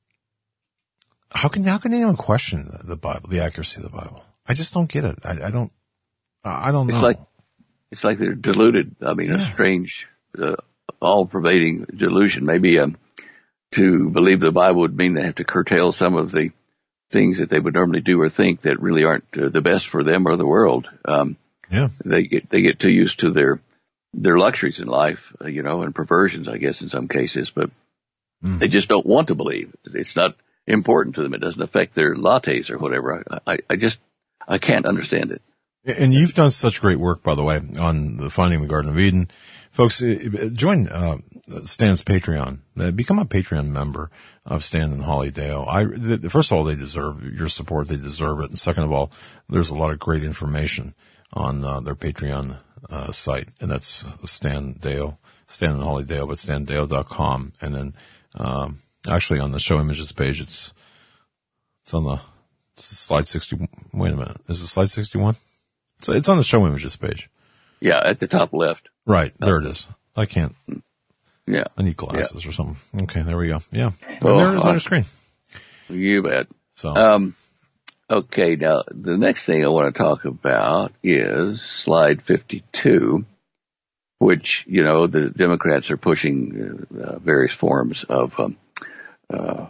how can how can anyone question the Bible, the accuracy of the Bible? I just don't get it. I, I don't, I don't know. It's like, it's like they're deluded. I mean, yeah. a strange, uh, all-pervading delusion. Maybe, um, to believe the Bible would mean they have to curtail some of the things that they would normally do or think that really aren't uh, the best for them or the world. Um, yeah. They get, they get too used to their, their luxuries in life, uh, you know, and perversions, I guess, in some cases, but mm. they just don't want to believe. It's not important to them. It doesn't affect their lattes or whatever. I, I, I just, I can't understand it. And you've done such great work, by the way, on the Finding the Garden of Eden. Folks, join uh, Stan's Patreon. Become a Patreon member of Stan and Holly Dale. I, first of all, they deserve your support. They deserve it. And second of all, there's a lot of great information on uh, their Patreon uh, site, and that's Stan Dale, Stan and Holly Dale, but stan dale dot com. And then um, actually on the show images page, it's it's on the slide sixty. Wait a minute. Is it slide sixty-one? So it's on the show images page. Yeah, at the top left. Right. There it is. I can't. Yeah. I need glasses yeah. or something. Okay. There we go. Yeah. Well, there it is uh, on your screen. You bet. So, um, okay, now the next thing I want to talk about is slide fifty-two, which, you know, the Democrats are pushing uh, various forms of um, uh,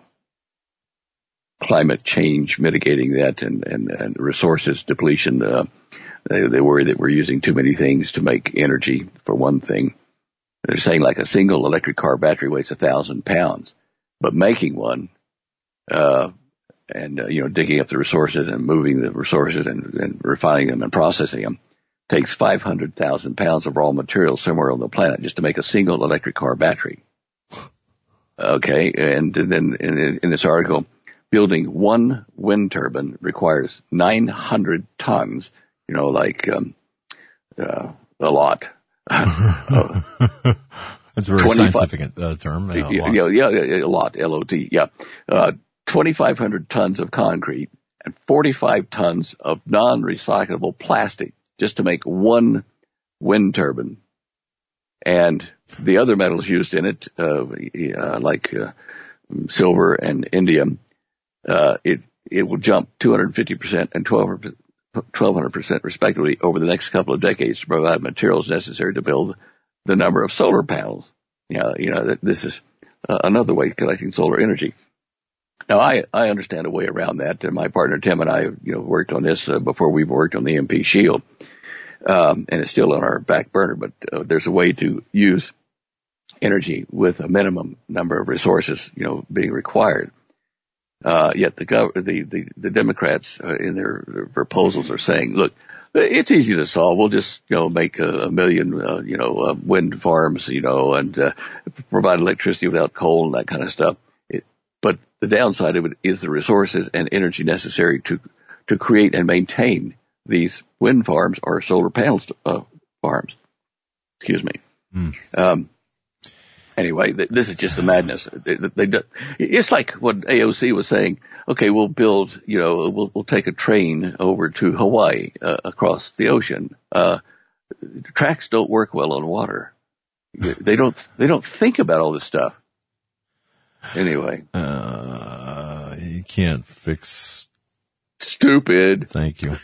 climate change, mitigating that, and, and, and resources depletion. Uh, they, they worry that we're using too many things to make energy, for one thing. They're saying like a single electric car battery weighs a thousand pounds, but making one, uh, and, uh, you know, digging up the resources and moving the resources and, and refining them and processing them takes five hundred thousand pounds of raw material somewhere on the planet just to make a single electric car battery. Okay. And then in, in this article, building one wind turbine requires nine hundred tons, you know, like, um, uh, a lot. uh, That's a very scientific uh, term. Uh, yeah, yeah, yeah, a lot, L O T, yeah. Uh, twenty-five hundred tons of concrete and forty-five tons of non-recyclable plastic just to make one wind turbine. And the other metals used in it, uh, uh like uh, silver and indium, uh, it, it will jump two hundred fifty percent and twelve hundred percent respectively over the next couple of decades to provide materials necessary to build the number of solar panels. You know, you know, this is uh, another way of collecting solar energy. Now, I, I understand a way around that, and my partner Tim and I, you know, worked on this uh, before we worked on the E M P Shield, um, and it's still on our back burner, but uh, there's a way to use energy with a minimum number of resources, you know, being required. Uh, yet the, gov- the, the, the Democrats uh, in their, their proposals are saying, look, it's easy to solve. We'll just, you know, make a, a million, uh, you know, uh, wind farms, you know, and, uh, provide electricity without coal and that kind of stuff. It, but the downside of it is the resources and energy necessary to, to create and maintain these wind farms or solar panels, uh, farms. Excuse me. Mm. Um, Anyway, this is just the madness. They, they, they, it's like what A O C was saying. Okay, we'll build, you know, we'll, we'll take a train over to Hawaii uh, across the ocean. Uh, tracks don't work well on water. They don't. They don't think about all this stuff. Anyway, uh, you can't fix stupid. Thank you.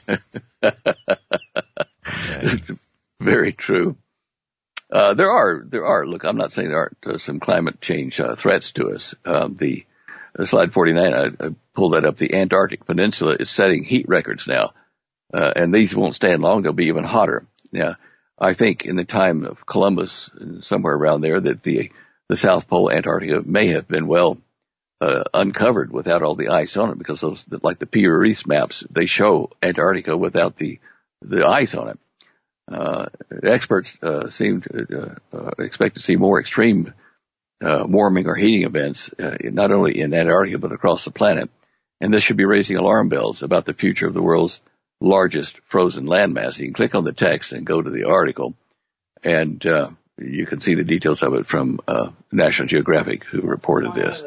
Okay. Very true. Uh, there are, there are, look, I'm not saying there aren't uh, some climate change uh, threats to us. Um, the uh, slide forty-nine, I, I pulled that up. The Antarctic Peninsula is setting heat records now, uh, and these won't stand long. They'll be even hotter. Now, I think in the time of Columbus, somewhere around there, that the, the South Pole Antarctica may have been well, uh, uncovered without all the ice on it, because those, like the Pia Reese maps, they show Antarctica without the, the ice on it. Uh, experts, uh, seem to, uh, uh, expect to see more extreme, uh, warming or heating events, uh, not only in Antarctica, but across the planet. And this should be raising alarm bells about the future of the world's largest frozen landmass. You can click on the text and go to the article, and, uh, you can see the details of it from, uh, National Geographic, who reported this.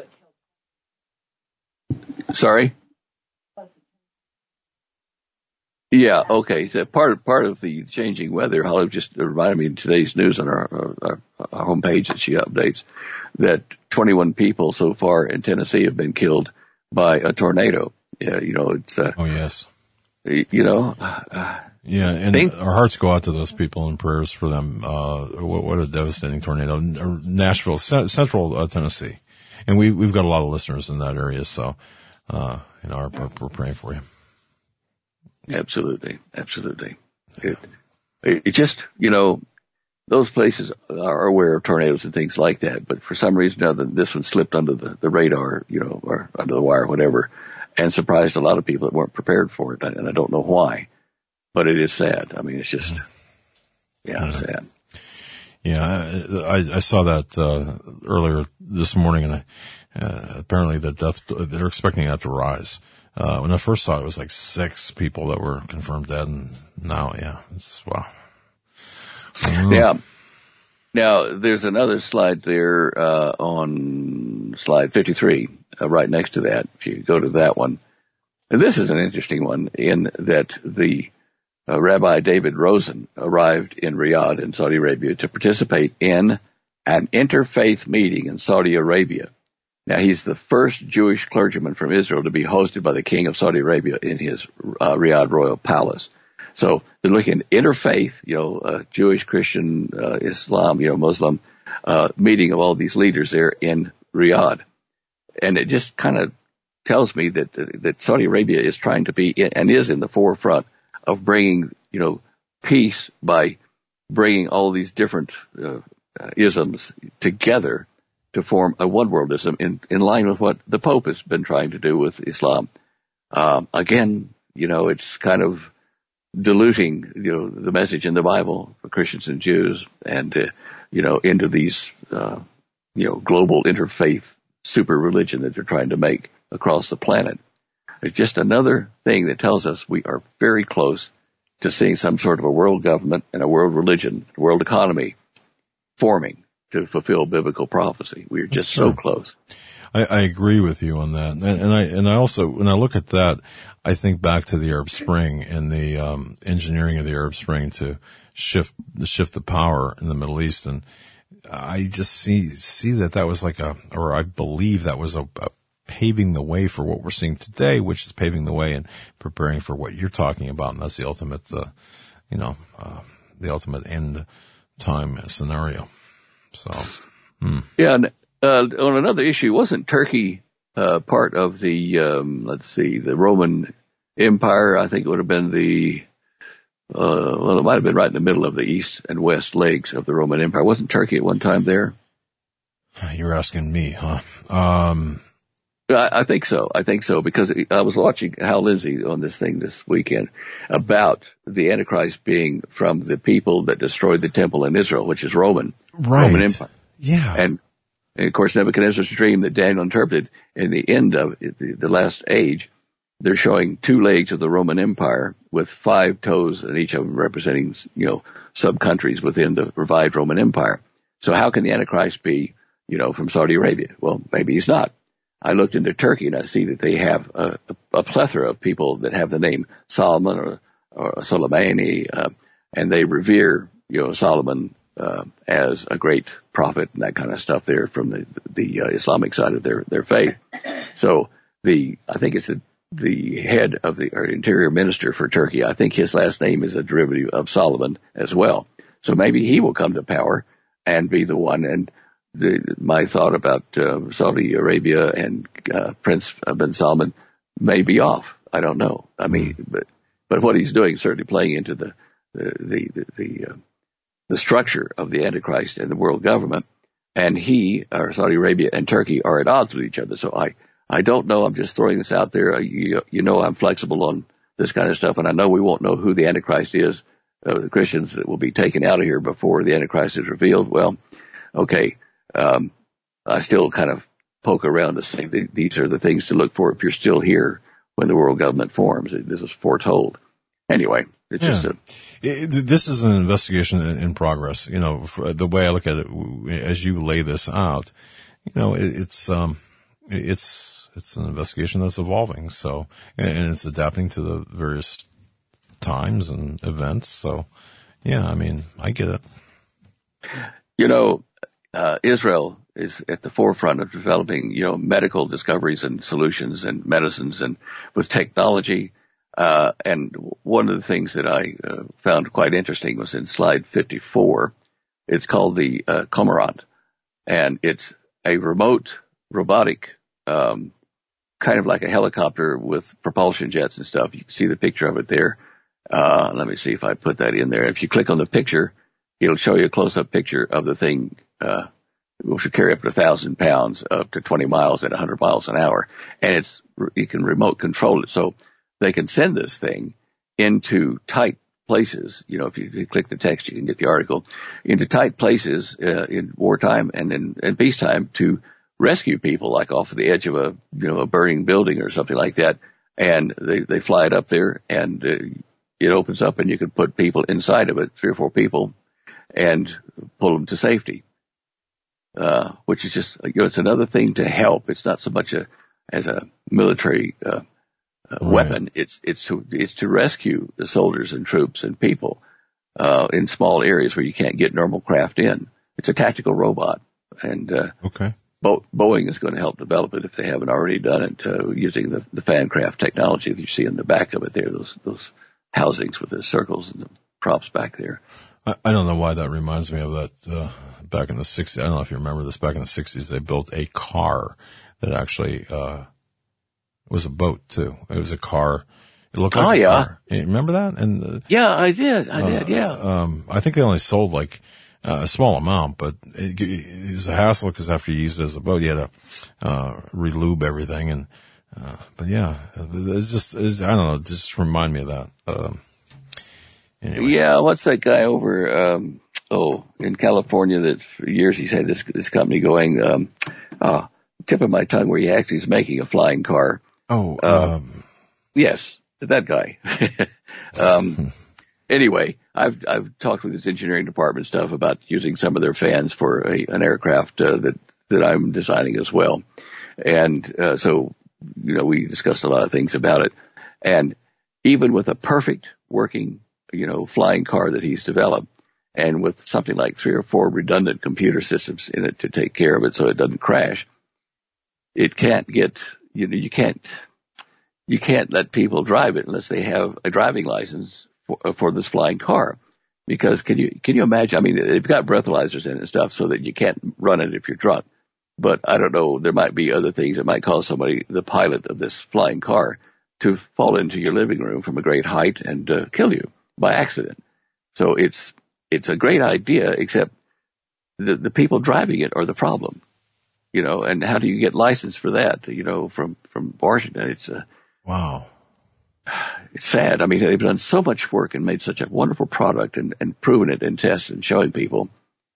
Sorry? Yeah, okay. So part of, part of the changing weather, Holly just reminded me in today's news on our, our, our homepage that she updates that twenty-one people so far in Tennessee have been killed by a tornado. Yeah, you know, it's, uh, oh yes. You know, uh, yeah, and think, our hearts go out to those people and prayers for them. Uh, what, what a devastating tornado. Nashville, central uh, Tennessee. And we, we've got a lot of listeners in that area. So, uh, you know, our, we're praying for you. Absolutely. Absolutely. It, it just, you know, those places are aware of tornadoes and things like that, but for some reason or other, this one slipped under the, the radar, you know, or under the wire, whatever, and surprised a lot of people that weren't prepared for it. And I don't know why, but it is sad. I mean, it's just, yeah, sad. Yeah, I, I saw that, uh, earlier this morning, and I, uh, apparently the death, they're expecting that to rise. Uh, when I first saw it, it was like six people that were confirmed dead, and now, yeah, it's, wow. Mm. Yeah. Now, there's another slide there, uh, on slide fifty-three, uh, right next to that, if you go to that one. And this is an interesting one in that the, uh, Rabbi David Rosen arrived in Riyadh in Saudi Arabia to participate in an interfaith meeting in Saudi Arabia Now, he's the first Jewish clergyman from Israel to be hosted by the king of Saudi Arabia in his uh, Riyadh royal palace. So they're looking at interfaith, you know, uh, Jewish, Christian, uh, Islam, you know, Muslim, uh, meeting of all these leaders there in Riyadh. And it just kind of tells me that, that Saudi Arabia is trying to be in, and is in the forefront of bringing, you know, peace by bringing all these different uh, isms together to form a one worldism in, in line with what the Pope has been trying to do with Islam. Um, again, you know, it's kind of diluting, you know, the message in the Bible for Christians and Jews and, uh, you know, into these, uh, you know, global interfaith super religion that they're trying to make across the planet. It's just another thing that tells us we are very close to seeing some sort of a world government and a world religion, a world economy forming to fulfill biblical prophecy. We're just so close. I, I agree with you on that. And, and I, and I also, when I look at that, I think back to the Arab Spring and the, um, engineering of the Arab Spring to shift, to shift the power in the Middle East. And I just see, see that that was like a, or I believe that was a, a paving the way for what we're seeing today, which is paving the way and preparing for what you're talking about. And that's the ultimate, uh, you know, uh, the ultimate end time scenario. So, hmm. yeah. And, uh, on another issue, wasn't Turkey, uh, part of the, um, let's see, the Roman Empire? I think it would have been the, uh, well, it might have been right in the middle of the east and west legs of the Roman Empire. Wasn't Turkey at one time there? You're asking me, huh? Um, I, I think so. I think so because I was watching Hal Lindsey on this thing this weekend about the Antichrist being from the people that destroyed the temple in Israel, which is Roman, right. Roman Empire. Yeah. And, and of course, Nebuchadnezzar's dream that Daniel interpreted in the end of the, the last age, they're showing two legs of the Roman Empire with five toes and each of them representing, you know, sub-countries within the revived Roman Empire. So how can the Antichrist be, you know, from Saudi Arabia? Well, maybe he's not. I looked into Turkey and I see that they have a, a plethora of people that have the name Solomon or, or Soleimani, uh, and they revere, you know, Solomon, uh, as a great prophet and that kind of stuff there from the, the uh, Islamic side of their, their faith. So the, I think it's a, the head of the or interior minister for Turkey. I think his last name is a derivative of Solomon as well. So maybe he will come to power and be the one. And The, my thought about uh, Saudi Arabia and uh, Prince bin Salman may be off. I don't know. I mean, but but what he's doing is certainly playing into the the the the, the, uh, the structure of the Antichrist and the world government. And he, or Saudi Arabia and Turkey, are at odds with each other. So I I don't know. I'm just throwing this out there. You, you know, I'm flexible on this kind of stuff, and I know we won't know who the Antichrist is. Uh, the Christians that will be taken out of here before the Antichrist is revealed. Well, okay. Um, I still kind of poke around to say th- these are the things to look for if you're still here when the world government forms. This is foretold. Anyway, it's yeah. just a... It, this is an investigation in, in progress. You know, for the way I look at it, as you lay this out, you know, it, it's, um, it's, it's an investigation that's evolving. So, and, and it's adapting to the various times and events. So, yeah, I mean, I get it. You know, Uh, Israel is at the forefront of developing, you know, medical discoveries and solutions and medicines and with technology. Uh, and one of the things that I uh, found quite interesting was in slide fifty-four. It's called the uh, Cormorant, and it's a remote robotic, um, kind of like a helicopter with propulsion jets and stuff. You can see the picture of it there. Uh, let me see if I put that in there. If you click on the picture, it'll show you a close-up picture of the thing. Uh, which should carry up to a thousand pounds, up to twenty miles at a hundred miles an hour. And it's, you can remote control it. So they can send this thing into tight places. You know, if you, if you click the text, you can get the article into tight places, uh, in wartime and in, in peacetime to rescue people, like off the edge of a, you know, a burning building or something like that. And they, they fly it up there and uh, it opens up and you can put people inside of it, three or four people, and pull them to safety. Uh, which is just, you know, it's another thing to help. It's not so much a, as a military, uh, uh right. weapon. It's, it's to, it's to rescue the soldiers and troops and people, uh, in small areas where you can't get normal craft in. It's a tactical robot. And, uh, okay. Bo- Boeing is going to help develop it if they haven't already done it, uh, using the, the Fancraft technology that you see in the back of it there, those those housings with the circles and the props back there. I, I don't know why that reminds me of that, uh, back in the sixties. I don't know if you remember this. Back in the sixties, they built a car that actually, uh, was a boat too. It was a car. It looked like oh, a yeah. car. You remember that? And, uh, yeah, I did. I did. uh, Yeah. Um, I think they only sold like, Uh, a small amount, but it, it was a hassle because after you used it as a boat, you had to uh, relube everything. And uh, but yeah, it's just it's, I don't know. Just remind me of that. Um, anyway. Yeah, what's that guy over? Um, oh, in California that for years he's had this this company going. Um, uh, tip of my tongue, where he actually is making a flying car. Oh, uh, um, yes, that guy. um, Anyway, I've I've talked with his engineering department stuff about using some of their fans for a, an aircraft uh, that that I'm designing as well, and uh, so you know we discussed a lot of things about it, and even with a perfect working you know flying car that he's developed, and with something like three or four redundant computer systems in it to take care of it so it doesn't crash, it can't get you know you can't you can't let people drive it unless they have a driving license For, for this flying car, because can you can you imagine? I mean, they've got breathalyzers in it and stuff, so that you can't run it if you're drunk. But I don't know. There might be other things that might cause somebody, the pilot of this flying car, to fall into your living room from a great height and uh, kill you by accident. So it's it's a great idea, except the the people driving it are the problem. You know, and how do you get license for that? You know, from from Washington, it's a wow. It's sad. I mean, they've done so much work and made such a wonderful product and, and proven it in tests and showing people.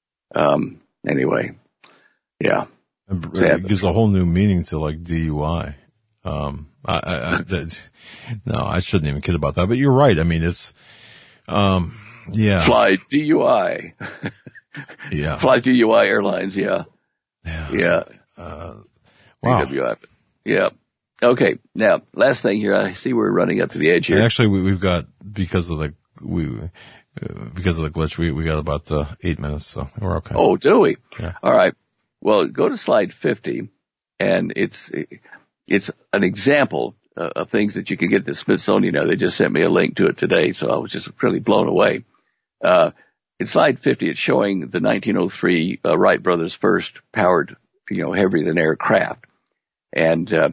Um, anyway, yeah. It gives a whole new meaning to like D U I. Um, I, I, I that, no, I shouldn't even kid about that, but you're right. I mean, it's, um, yeah. Fly D U I. Yeah. Fly D U I Airlines. Yeah. Yeah. Yeah. Uh, wow. D W I. Yeah. Okay, now, last thing here, I see we're running up to the edge here. And actually, we, we've got, because of the, we, uh, because of the glitch, we, we got about, uh, eight minutes, so we're okay. Oh, do we? Yeah. All right. Well, go to slide fifty, and it's, it's an example uh, of things that you can get at the Smithsonian. Now, they just sent me a link to it today, so I was just really blown away. Uh, in slide fifty, it's showing the nineteen oh three uh, Wright brothers' first powered, you know, heavier than air craft. And, uh,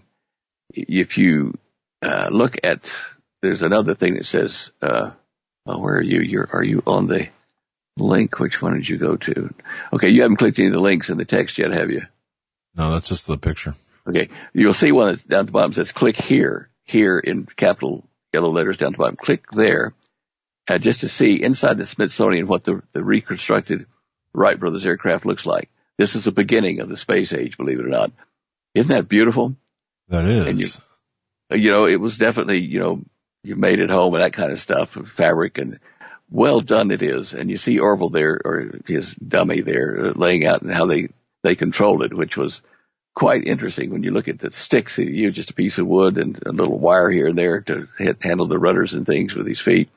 if you uh, look at, there's another thing that says, uh, oh, where are you? You're, are you on the link? Which one did you go to? Okay, you haven't clicked any of the links in the text yet, have you? No, that's just the picture. Okay, you'll see one that's down at the bottom says click here, here in capital yellow letters down at the bottom. Click there, uh, just to see inside the Smithsonian what the, the reconstructed Wright brothers aircraft looks like. This is the beginning of the space age, believe it or not. Isn't that beautiful? That is. And you, you know, it was definitely, you know, you made it home and that kind of stuff, fabric, and well done it is. And you see Orville there, or his dummy there, laying out and how they, they controlled it, which was quite interesting when you look at the sticks he used, just a piece of wood and a little wire here and there to hit, handle the rudders and things with his feet.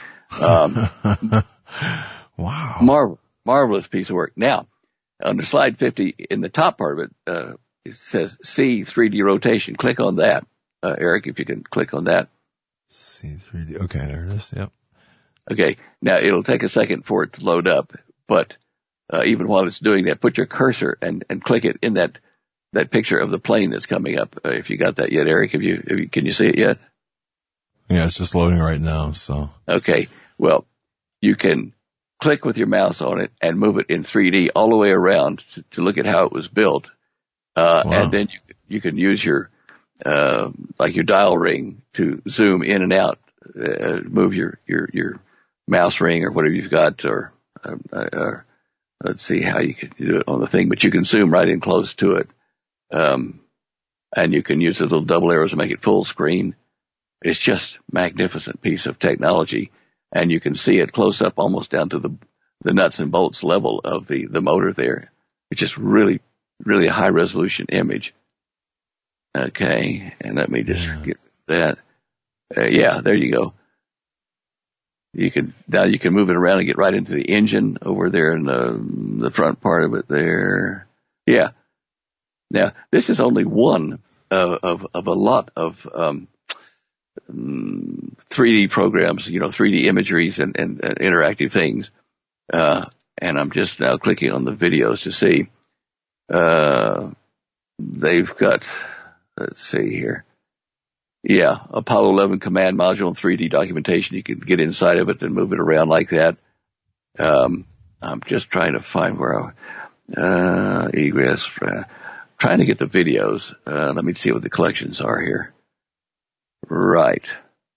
Um, wow. Marvel, marvelous piece of work. Now, under slide fifty, in the top part of it, uh, it says C three D rotation. Click on that, uh, Eric, if you can click on that. C three D. Okay, there it is. Yep. Okay. Now it'll take a second for it to load up, but uh, even while it's doing that, put your cursor and, and click it in that that picture of the plane that's coming up. Uh, if you got that yet, Eric, have you, have you can you see it yet? Yeah, it's just loading right now. So okay. Well, you can click with your mouse on it and move it in three D all the way around to, to look at how it was built. Uh, wow. And then you, you can use your, uh, like your dial ring to zoom in and out, uh, move your, your, your mouse ring or whatever you've got, or, uh, or let's see how you can do it on the thing, but you can zoom right in close to it. Um, and you can use the little double arrows to make it full screen. It's just magnificent piece of technology, and you can see it close up almost down to the, the nuts and bolts level of the, the motor there. It's just really, really a high resolution image. Okay. And let me just yeah. get that. Uh, yeah, there you go. You can, now you can move it around and get right into the engine over there in the, the front part of it there. Yeah. Now, this is only one uh, of of a lot of um, three D programs, you know, three D imageries and, and, and interactive things. Uh, and I'm just now clicking on the videos to see. Uh, they've got, let's see here. Yeah, Apollo eleven command module and three D documentation. You can get inside of it and move it around like that. Um, I'm just trying to find where I, uh, egress, uh, trying to get the videos. Uh, let me see what the collections are here. Right.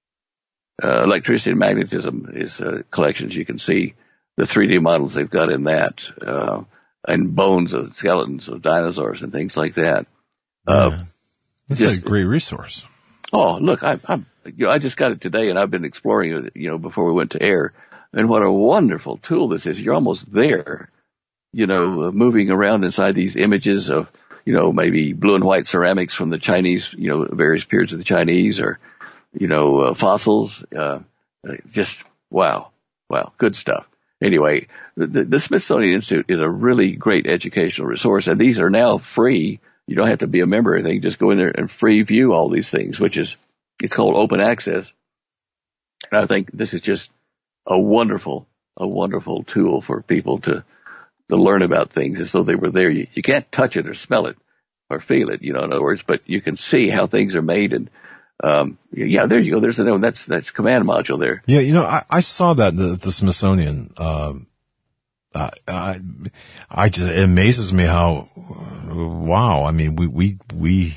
Uh, electricity and magnetism is, uh, collections. You can see the three D models they've got in that, uh, and bones of skeletons of dinosaurs and things like that. Uh, yeah. That's just, a great resource. Oh, look, I, I'm, you know, I just got it today and I've been exploring it, you know, before we went to air. And what a wonderful tool this is. You're almost there, you know, uh, moving around inside these images of, you know, maybe blue and white ceramics from the Chinese, you know, various periods of the Chinese, or, you know, uh, fossils. Uh, just, wow, wow, good stuff. Anyway, the, the Smithsonian Institute is a really great educational resource, and these are now free. You don't have to be a member or anything. Just go in there and free view all these things, which is, it's called open access. And I think this is just a wonderful, a wonderful tool for people to, to learn about things as though they were there. You, you can't touch it or smell it or feel it, you know, in other words, but you can see how things are made. And, um, yeah, there you go. There's a, that's, that's command module there. Yeah. You know, I, I saw that the, the Smithsonian, um, I, I, I just, it amazes me how, wow. I mean, we, we, we,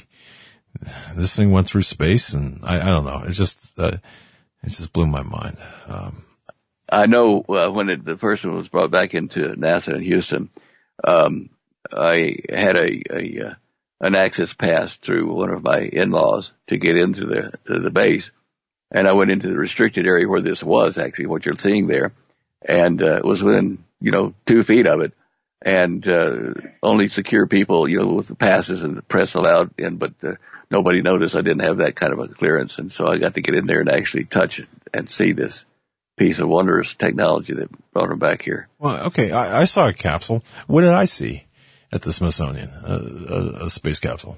this thing went through space, and I, I don't know. It's just, uh, it just blew my mind. Um, I know uh, when it, the first one was brought back into NASA in Houston, um, I had a, a uh, an access pass through one of my in-laws to get into the to the base, and I went into the restricted area where this was actually what you're seeing there, and uh, it was within you know two feet of it, and uh, only secure people you know with the passes and the press allowed in, but uh, nobody noticed I didn't have that kind of a clearance, and so I got to get in there and actually touch it and see this piece of wondrous technology that brought them back here. Well, okay, I, I saw a capsule. What did I see at the Smithsonian? A, a, a space capsule,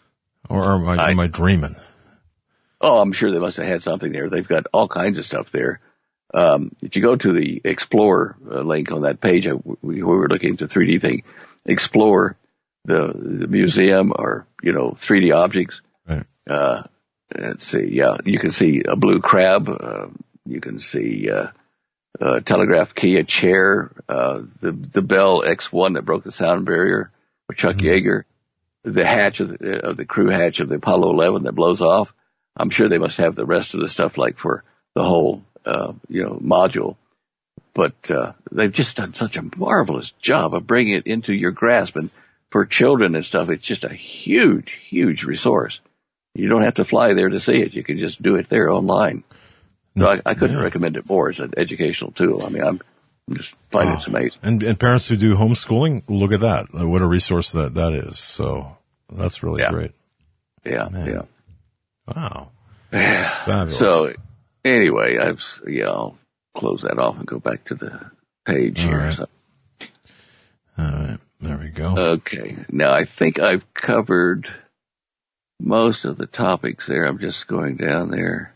or am I, I, am I dreaming? Oh, I'm sure they must have had something there. They've got all kinds of stuff there. Um, if you go to the Explore uh, link on that page, I, we, we were looking at the three D thing. Explore the the museum, or you know, three D objects. Right. Uh, let's see. Yeah, you can see a blue crab. Uh, You can see uh, a telegraph key, a chair, uh, the the Bell X one that broke the sound barrier with Chuck mm-hmm. Yeager, the hatch of the, of the crew hatch of the Apollo eleven that blows off. I'm sure they must have the rest of the stuff like for the whole uh, you know module, but uh, they've just done such a marvelous job of bringing it into your grasp. And for children and stuff, it's just a huge, huge resource. You don't have to fly there to see it; you can just do it there online. So I, I couldn't yeah. recommend it more as an educational tool. I mean, I'm, I'm just finding oh. it's amazing. And, and parents who do homeschooling, look at that. What a resource that, that is. So that's really yeah. great. Yeah, Man. yeah. Wow. That's fabulous. So anyway, I've, yeah, I'll close that off and go back to the page All here. Right. So. All right. There we go. Okay. Now I think I've covered most of the topics there. I'm just going down there.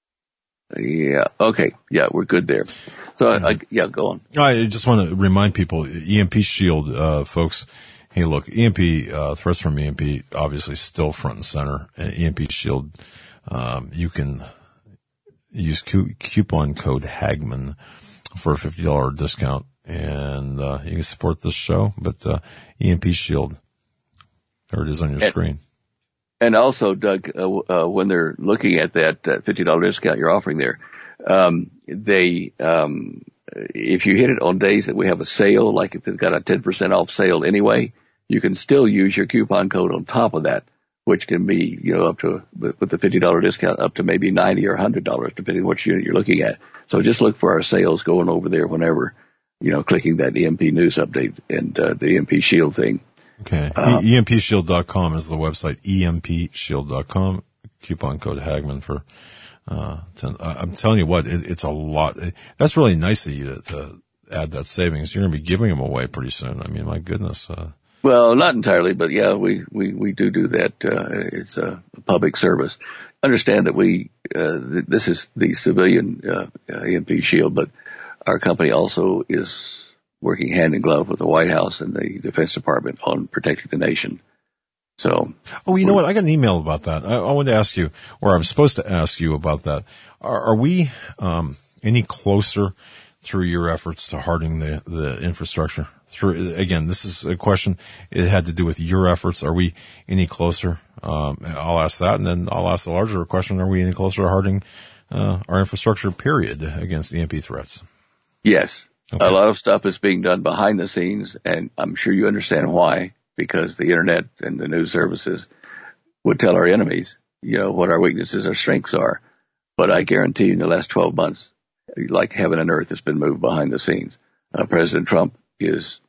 Yeah. Okay. Yeah, we're good there. So, I, I, yeah, go on. I just want to remind people, E M P Shield, uh, folks. Hey, look, E M P, uh, threats from E M P, obviously still front and center. And E M P Shield, um, you can use cu- coupon code Hagman for a fifty dollars discount, and, uh, you can support this show. But, uh, E M P Shield, there it is on your and, screen. And also, Doug, uh, uh, when they're looking at that uh, fifty dollars discount you're offering there, um, they, um, if you hit it on days that we have a sale, like if it's got a ten percent off sale anyway, you can still use your coupon code on top of that, which can be, you know, up to, with the fifty dollars discount, up to maybe ninety dollars or one hundred dollars, depending on what unit you're looking at. So just look for our sales going over there whenever, you know, clicking that E M P News update and uh, the E M P Shield thing. Okay. Um, E M P shield dot com is the website. E M P shield dot com. Coupon code Hagman for, uh, ten, I'm telling you what, it, it's a lot. It, that's really nice of you to, to add that savings. You're going to be giving them away pretty soon. I mean, my goodness. Uh, Well, not entirely, but yeah, we, we, we do do that. Uh, it's a public service. Understand that we, uh, th- this is the civilian, uh, uh, E M P shield, but our company also is working hand in glove with the White House and the Defense Department on protecting the nation. So. Oh, you know what? I got an email about that. I, I wanted to ask you, or I'm supposed to ask you about that. Are, are we, um, any closer through your efforts to hardening the, the infrastructure? Through, again, this is a question. It had to do with your efforts. Are we any closer? Um, I'll ask that, and then I'll ask the larger question. Are we any closer to hardening, uh, our infrastructure, period, against E M P threats? Yes. Okay. A lot of stuff is being done behind the scenes, and I'm sure you understand why, because the internet and the news services would tell our enemies, you know, what our weaknesses, our strengths are. But I guarantee you in the last twelve months, like heaven and earth has been moved behind the scenes. Uh, President Trump is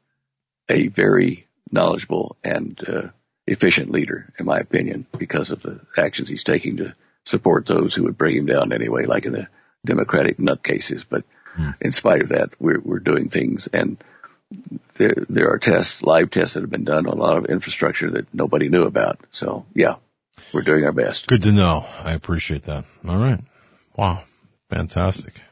a very knowledgeable and uh, efficient leader, in my opinion, because of the actions he's taking to support those who would bring him down anyway, like in the Democratic nutcases. But mm. in spite of that, we're we're doing things, and there there are tests, live tests that have been done on a lot of infrastructure that nobody knew about. So yeah, we're doing our best. Good to know. I appreciate that. All right. Wow. Fantastic.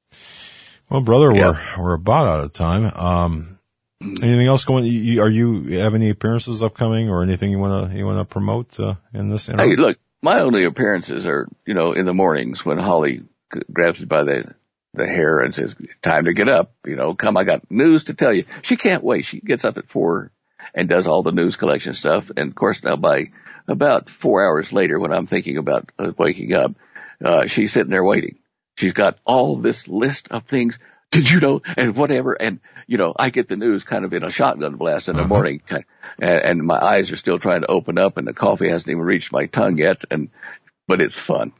Well, brother, yeah. we're we're about out of time. Um, anything else going? You, are you have any appearances upcoming, or anything you want to you want to promote uh, in this interview? Hey, look, my only appearances are, you know, in the mornings when Holly g- grabs me by the the hair and says, "Time to get up." You know, come, I got news to tell you. She can't wait. She gets up at four and does all the news collection stuff. And of course, now by about four hours later, when I'm thinking about uh, waking up, uh, she's sitting there waiting. She's got all this list of things. Did you know? And whatever. And, you know, I get the news kind of in a shotgun blast in the uh-huh. morning. And, and my eyes are still trying to open up, and the coffee hasn't even reached my tongue yet. And, but it's fun.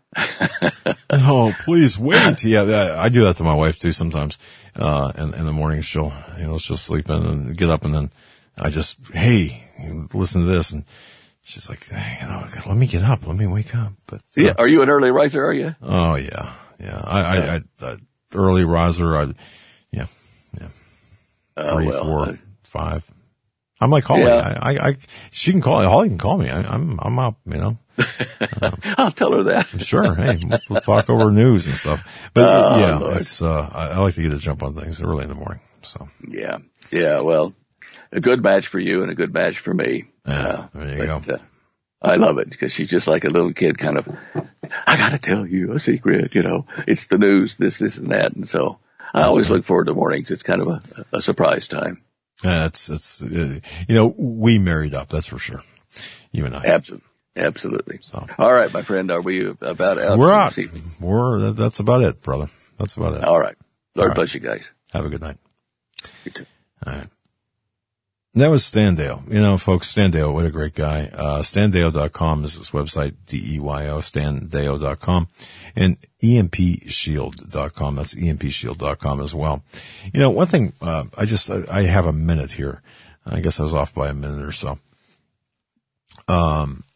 Oh, please wait. Yeah, I do that to my wife too sometimes. Uh, in, in the morning, she'll, you know, she'll sleep in and get up, and then I just, hey, listen to this. And she's like, hey, you know, let me get up. Let me wake up. But, uh, yeah. Are you an early riser? Are you? Oh, yeah. Yeah. I, I, I, I early riser. I, yeah, yeah. Three, uh, well, four, uh, five. I'm like Holly. Yeah. I, I, I, she can call. Holly can call me. I, I'm, I'm up. You know. Um, I'll tell her that. Sure. Hey, we'll, we'll talk over news and stuff. But oh, yeah, Lord. it's. Uh, I, I like to get a jump on things early in the morning. So. Yeah. Yeah. Well, a good match for you and a good match for me. Yeah. Uh, there you but, go. Uh, I love it because she's just like a little kid, kind of. I got to tell you a secret. You know, it's the news, this, this, and that, and so. I That's always right. look forward to mornings. It's kind of a, a surprise time. Yeah, it's, it's, uh, you know, we married up. That's for sure. You and I. Absolutely. Absolutely. So. All right, my friend. Are we about out? We're out. We're, that's about it, brother. That's about it. All right. Lord All bless right. you guys. Have a good night. You too. All right. That was Stan Deyo. You know, folks, Stan Deyo, what a great guy. Uh, stan deyo dot com is his website, D E Y O, stan deyo dot com. And E M P shield dot com. That's E M P shield dot com as well. You know, one thing, uh, I just, I, I have a minute here. I guess I was off by a minute or so. Um,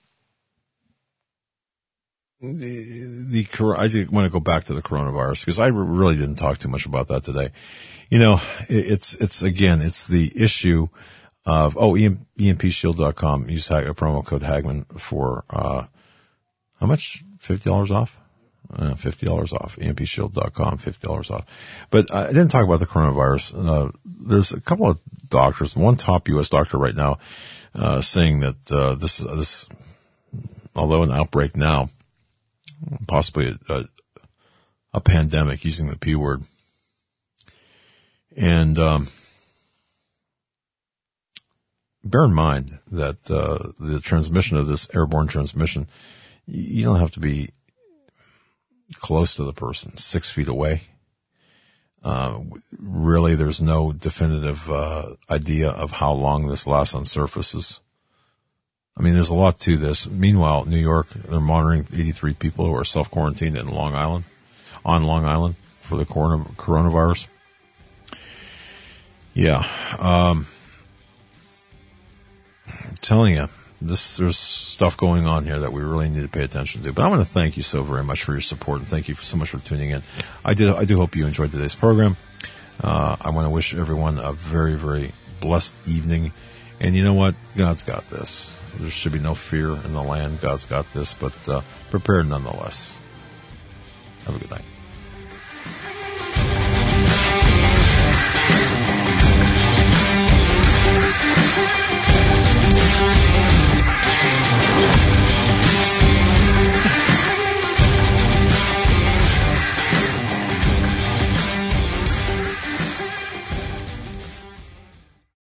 the, the, I want to go back to the coronavirus because I really didn't talk too much about that today. You know, it's, it's again, it's the issue of, oh, E M P shield dot com. Use a promo code Hagman for, uh, how much? fifty dollars off? Uh, fifty dollars off. E M P shield dot com, fifty dollars off. But I didn't talk about the coronavirus. Uh, there's a couple of doctors, one top U S doctor right now, uh, saying that, uh, this, this, although an outbreak now, possibly a, a, a pandemic, using the P word. And, um, bear in mind that, uh, the transmission of this airborne transmission, you don't have to be close to the person, six feet away. Uh, really, there's no definitive, uh, idea of how long this lasts on surfaces. I mean, there's a lot to this. Meanwhile, New York, they're monitoring eighty-three people who are self-quarantined in Long Island, on Long Island for the corona, coronavirus. Yeah. Um, I'm telling you, this, there's stuff going on here that we really need to pay attention to. But I want to thank you so very much for your support, and thank you for so much for tuning in. I did, I do hope you enjoyed today's program. Uh, I want to wish everyone a very, very blessed evening. And you know what? God's got this. There should be no fear in the land. God's got this, but uh, prepare nonetheless. Have a good night.